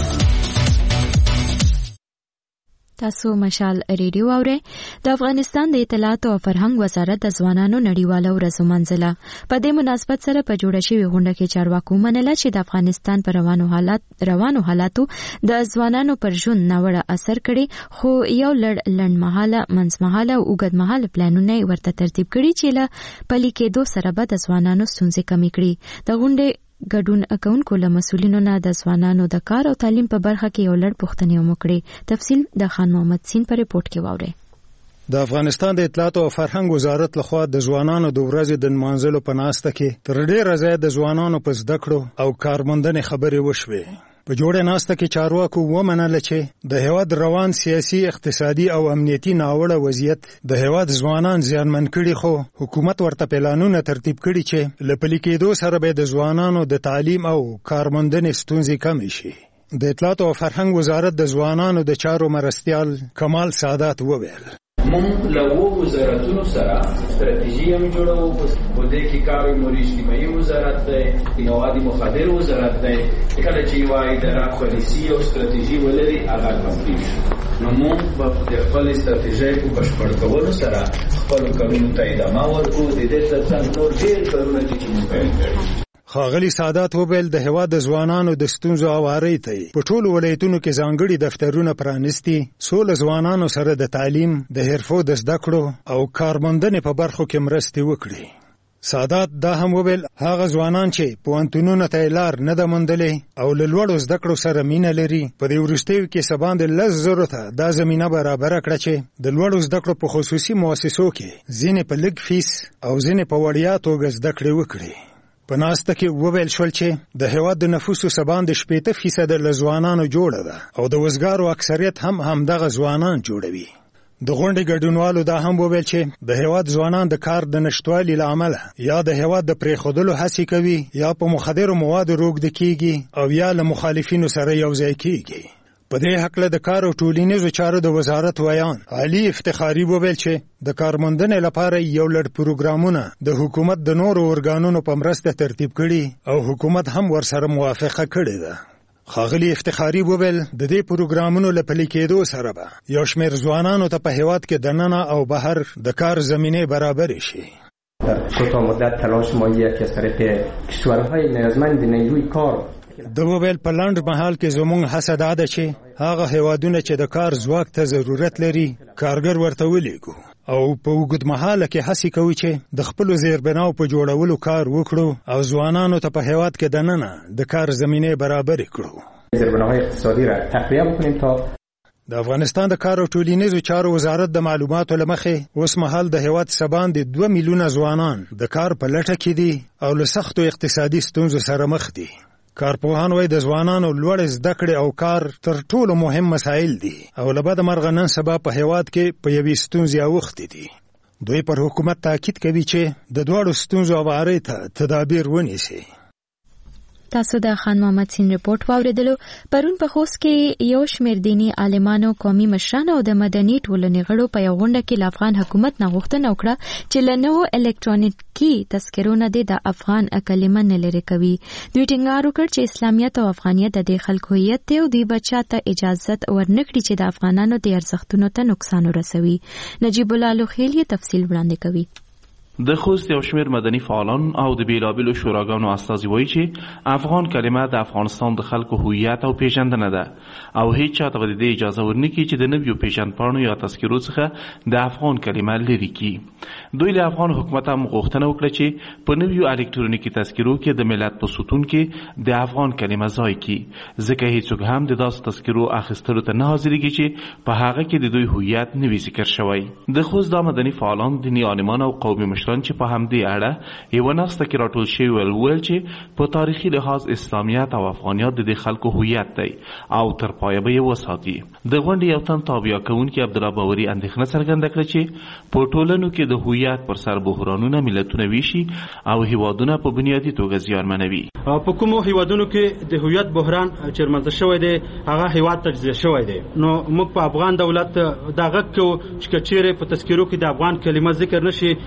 تاسو مشال ریډیو اورئ. د افغانستان د اطلاعات او فرهنګ وزارت د ځوانانو نړیواله ورځ ومنځله. په دې مناسبت سره په جوړه شوې غونډه کې چارواکو منله چې د افغانستان پر روانو حالات روانو حالاتو د ځوانانو پر ژوند ناوړه اثر کړي، خو یو لړ لنډمهاله، منځمهاله او اوږدمهاله پلانونه ورته ترتیب کړي چې له پلي کېدو سره به د ځوانانو ستونزې کمې کړي. د غونډې ګډون کوونکو له مسؤلینو نه د ځوانانو د کار او تعلیم په برخه کې یو لړ پوښتنې وکړې. تفصیل د خان محمد سین په ریپورت کې واورئ. د افغانستان د اطلاعات او فرهنګ وزارت لخوا د ځوانانو د ورځې د نمانځلو په ناسته کې تر ډیره ځای د ځوانانو په زده کړو او کارموندنې خبرې وشوې. په جوړه ناسته کې چارواکو ومنله چې د هیواد روان سیاسي، اقتصادي او امنیتي ناوړه وضعیت د هیواد ځوانان زیانمن کړي، خو حکومت ورته پلانونه ترتیب کړي چې له پلي کېدو سره به د ځوانانو د تعلیم او کارموندنې ستونزې کمې شي. د اطلاعات او فرهنګ وزارت د ځوانانو د چارو مرستیال کمال سعادت وویل: مونږ له وو وزارتونو سره ستراتیژي هم جوړو. په دې کې کار او اجتماعي وزارت دی، مواد مخدر وزارت دی. کله چې یو اداره پالیسي او ستراتیژي ولري هغه کمپلیټ شي، نو مونږ په خپل ستراتیژي په بشپړ کولو سره خپل کارونو ته ادامه ورکوو. د دې ترڅنګ نور ډېر کارونه دي چې موږ پیل کړي. ښاغلي سعادت وویل د هیواد د ځوانانو د ستونزو هواري ته په ټولو ولایتونو کې ځانګړي دفترونه پرانیستي، څو له ځوانانو سره د تعلیم، د حرفو د زده کړو او کارموندنې په برخو کې مرستې وکړي. سعادت دا هم وویل هغه ځوانان چې پوهنتونونو ته لار نه ده موندلې او له لوړو زده کړو سره مینه لري، په دې وروستیو کې څه باندې لس زرو ته دا زمینه برابره کړه چې د لوړو زده کړو په خصوصي مؤسسو کې ځینې په لږ فیس او ځینې په وړیا توګه زده کړې وکړي. په ناسته کې وویل شول چې د هیواد د نفوسو څه باندې شپېته فیصده له ځوانانو جوړه ده او د وزګارو اکثریت هم همدغه ځوانان جوړوي. د غونډې ګډونوالو دا هم وویل چې د هیواد ځوانان د کار د نشټوالي له امله یا د هیواد د پرېښودلو هڅې کوي، یا په مخدرو موادو روږدي کېږي او یا له مخالفینو سره یوځای کېږي. په دې حقله د کار او ټولنیزو چارو د وزارت ویان علي افتخاري وویل چې د کارموندنې لپاره یو لړ پروګرامونه د حکومت د نورو ارګانونو په مرسته ترتیب کړي او حکومت هم ورسره موافقه کړې ده. ښاغلي افتخاري وویل د دې پروګرامونو له پلي کېدو سره به یو شمېر ځوانانو ته په هیواد کې دننه او بهر د کار زمینه برابر شي. در کوتاه مدت تلاش ما یکی از طریق کشورهای نیازمند نیروی کار د وویل په لنډ مهال کې زموږ هڅه دا ده چې هغه هیوادونه چې د کار ځواک ته ضرورت لري کارګر ورته ولیږو او په اوږد مهاله کې هڅې کوي چې د خپلو زیربناو په جوړولو کار وکړو او ځوانانو ته په هیواد کې دننه د کار زمینه برابر کړو. زیربناهای اقتصادي را تقویه بکنیم تا د افغانستان د کار او ټولنیزو چارو وزارت د معلوماتو له مخې اوس مهال د هیواد څخه باندې دوه میلیونه ځوانان د کار په لټه کې دي او له سختو اقتصادي ستونزو سره مخ دي. کارپوهان وایي د ځوانانو لوړ زده کړې او کار تر ټولو مهم مسایل دي او له بده مرغه نن سبا په هیواد کې په یوې ستونزې اوښتې دي. دوی پر حکومت تاکید کوي چې د دواړو ستونزو هواري ته تدابیر ونیسي. تاسو د خان محمد سین ریپورت واوریدلو. پرون په خوست کې یو شمېر دیني عالمانو، قومي مشرانو او د مدني ټولنې غړو په یو غونډه کې له افغان حکومت نه غوښتنه وکړه چې له نوو الکترونیکي تذکرو نه د افغان کلمه نه لرې کوي. دوی ټینګار وکړ چې اسلامیت او افغانیت د دې خلکو هویت دی او دوی به چاته اجازت ورنکړي چې د افغانانو د ارزښتونو ته نقصان ورسوي. نجیب الله لوخیل یې تفصیل وړاندې کوي. د خوست یو شمېر مدني فعالان او د بیلابیلو شوراګانو استازي وایي چې افغان کلمه د افغانستان د خلکو هویت او پیژندنه ده او هیڅ چاته به د دې اجازه ورنکړي چې د نویو پیژندپاڼو یا تذکرو څخه د افغان کلمه لرې کړي. دوی له افغان حکومت هم غوښتنه وکړه چې په نویو الکترونیکي تذکرو کې د ملت په ستون کې د افغان کلمه ځای کړي، ځکه هیڅوک هم د داسې تذکرو اخیستلو ته نه حاضرېږي چې په هغه کې د دوی هویت نه وي ذکر شوی. د خوست دا مدني فعالان، دیني عالمان او قومي مشران چې په همدې اړه یوه ناسته کې راټول شوي ول وویل چې په تاریخي لحاظ اسلامیت او افغانیت د دې خلکو هویت دی او تر پایه به یې وساتي. د غونډې یو تن تابعه کوونکي عبدالله باوري اندېښنه څرګنده کړه چې په ټولنو کې د هویت پر سر بحرانونه ملتونه ویشي او هیوادونه په بنیادي توګه زیانمنوي. په کومو هیوادونو کې د هویت بحران چې رامنځته شوی دی هغه هیواد تجزیه شوی دی، نو موږ په افغان دولت دا غږ کوو چې که چیرې په تذکرو کې د افغان کلمه ذکر نشي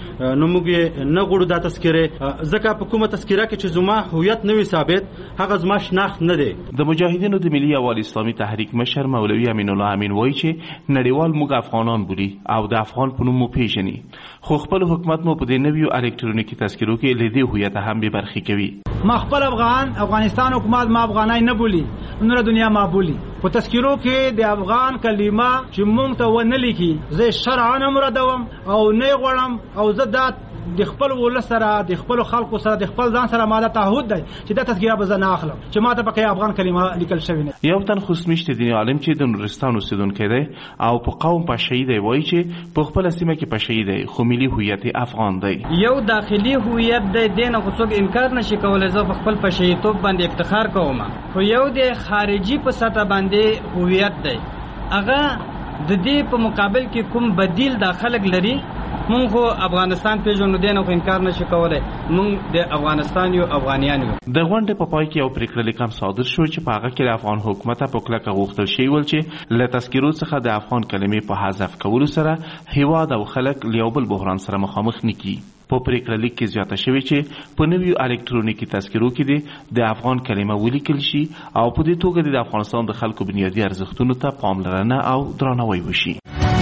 نو موږ یې نه غواړو دا تذکره، ځکه په کومه تذکره کې چې زما هویت نه وي ثابت هغه زما شناخت نه دی. د مجاهدینو د ملي یووالي اسلامي تحریک مشر مولوي امین الله امین وایي چې نړیوال موږ افغانان بولي او د افغان په نوم مو پیژني، خو خپل حکومت مو په دې نویو الکترونیکي تذکرو کې له دې هویت هم بې برخې کوي. ما خپل افغان افغانستان حکومت ما افغانای نه بولی، نور دنیا ما بولی. په تذکرو کې د افغان کلمه چې مونږ ته ونه لیکي زه شرعاً مردوم او نه غواړم او زه دا د خپل ول سره د خپل خلکو سره د خپل ځان سره ماده تعهد دی چې دا تذکره به زه نه اخلم چې ما ته پکې افغان کلمه لیکل شوی نه. یو تن خوشمشت دیني عالم چې د نورستان اوسیدونکی دی او په قوم پشهی دی وایي چې په خپل سیمه کې پشهی دی خو ملي هویت افغان دی. یو داخلي هویت دی دینه خو څوک انکار نشي کولای. زه په خپل پشهی توپ باندې افتخار کوم، خو یو د خارجي په سطح باندې هویت دی هغه د دې په مقابل کې کوم بدیل داخلك لري. مونږ خو افغانستان پیژنو دینه خو انکار نشي کولای، مونږ د افغانستان یو افغانیان یو. د غونډې په پای کې یو پریکړه لیکم صادر شو چې په هغه کې د افغان حکومت په کلکه غوښتل شوی ول چې له تذکرو څخه د افغان کلمې په حذف کولو سره هیواد او خلک له یو بل بحران سره مخامخ نکړي. په پریکړه لیک کې زیاته شوی چې په نویو الکترونیکي تذکرو کې د افغان کلمه ولیکل شي او په دې توګه د افغانستان د خلکو بنیادي ارزښتونو ته پاملرنه او درناوی وشي.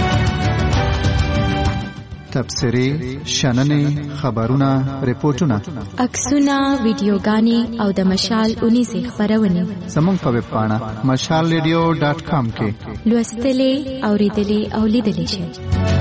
تبصرې، شننې، خبرونه، ریپورتونه، عکسونه، ویډیوګانې او د مشال اونیزې خپرونې زموږ په ویب پاڼه مشال ریډیو ډاټ کام کې لوستلې، اوریدلې او لیدلې شئ.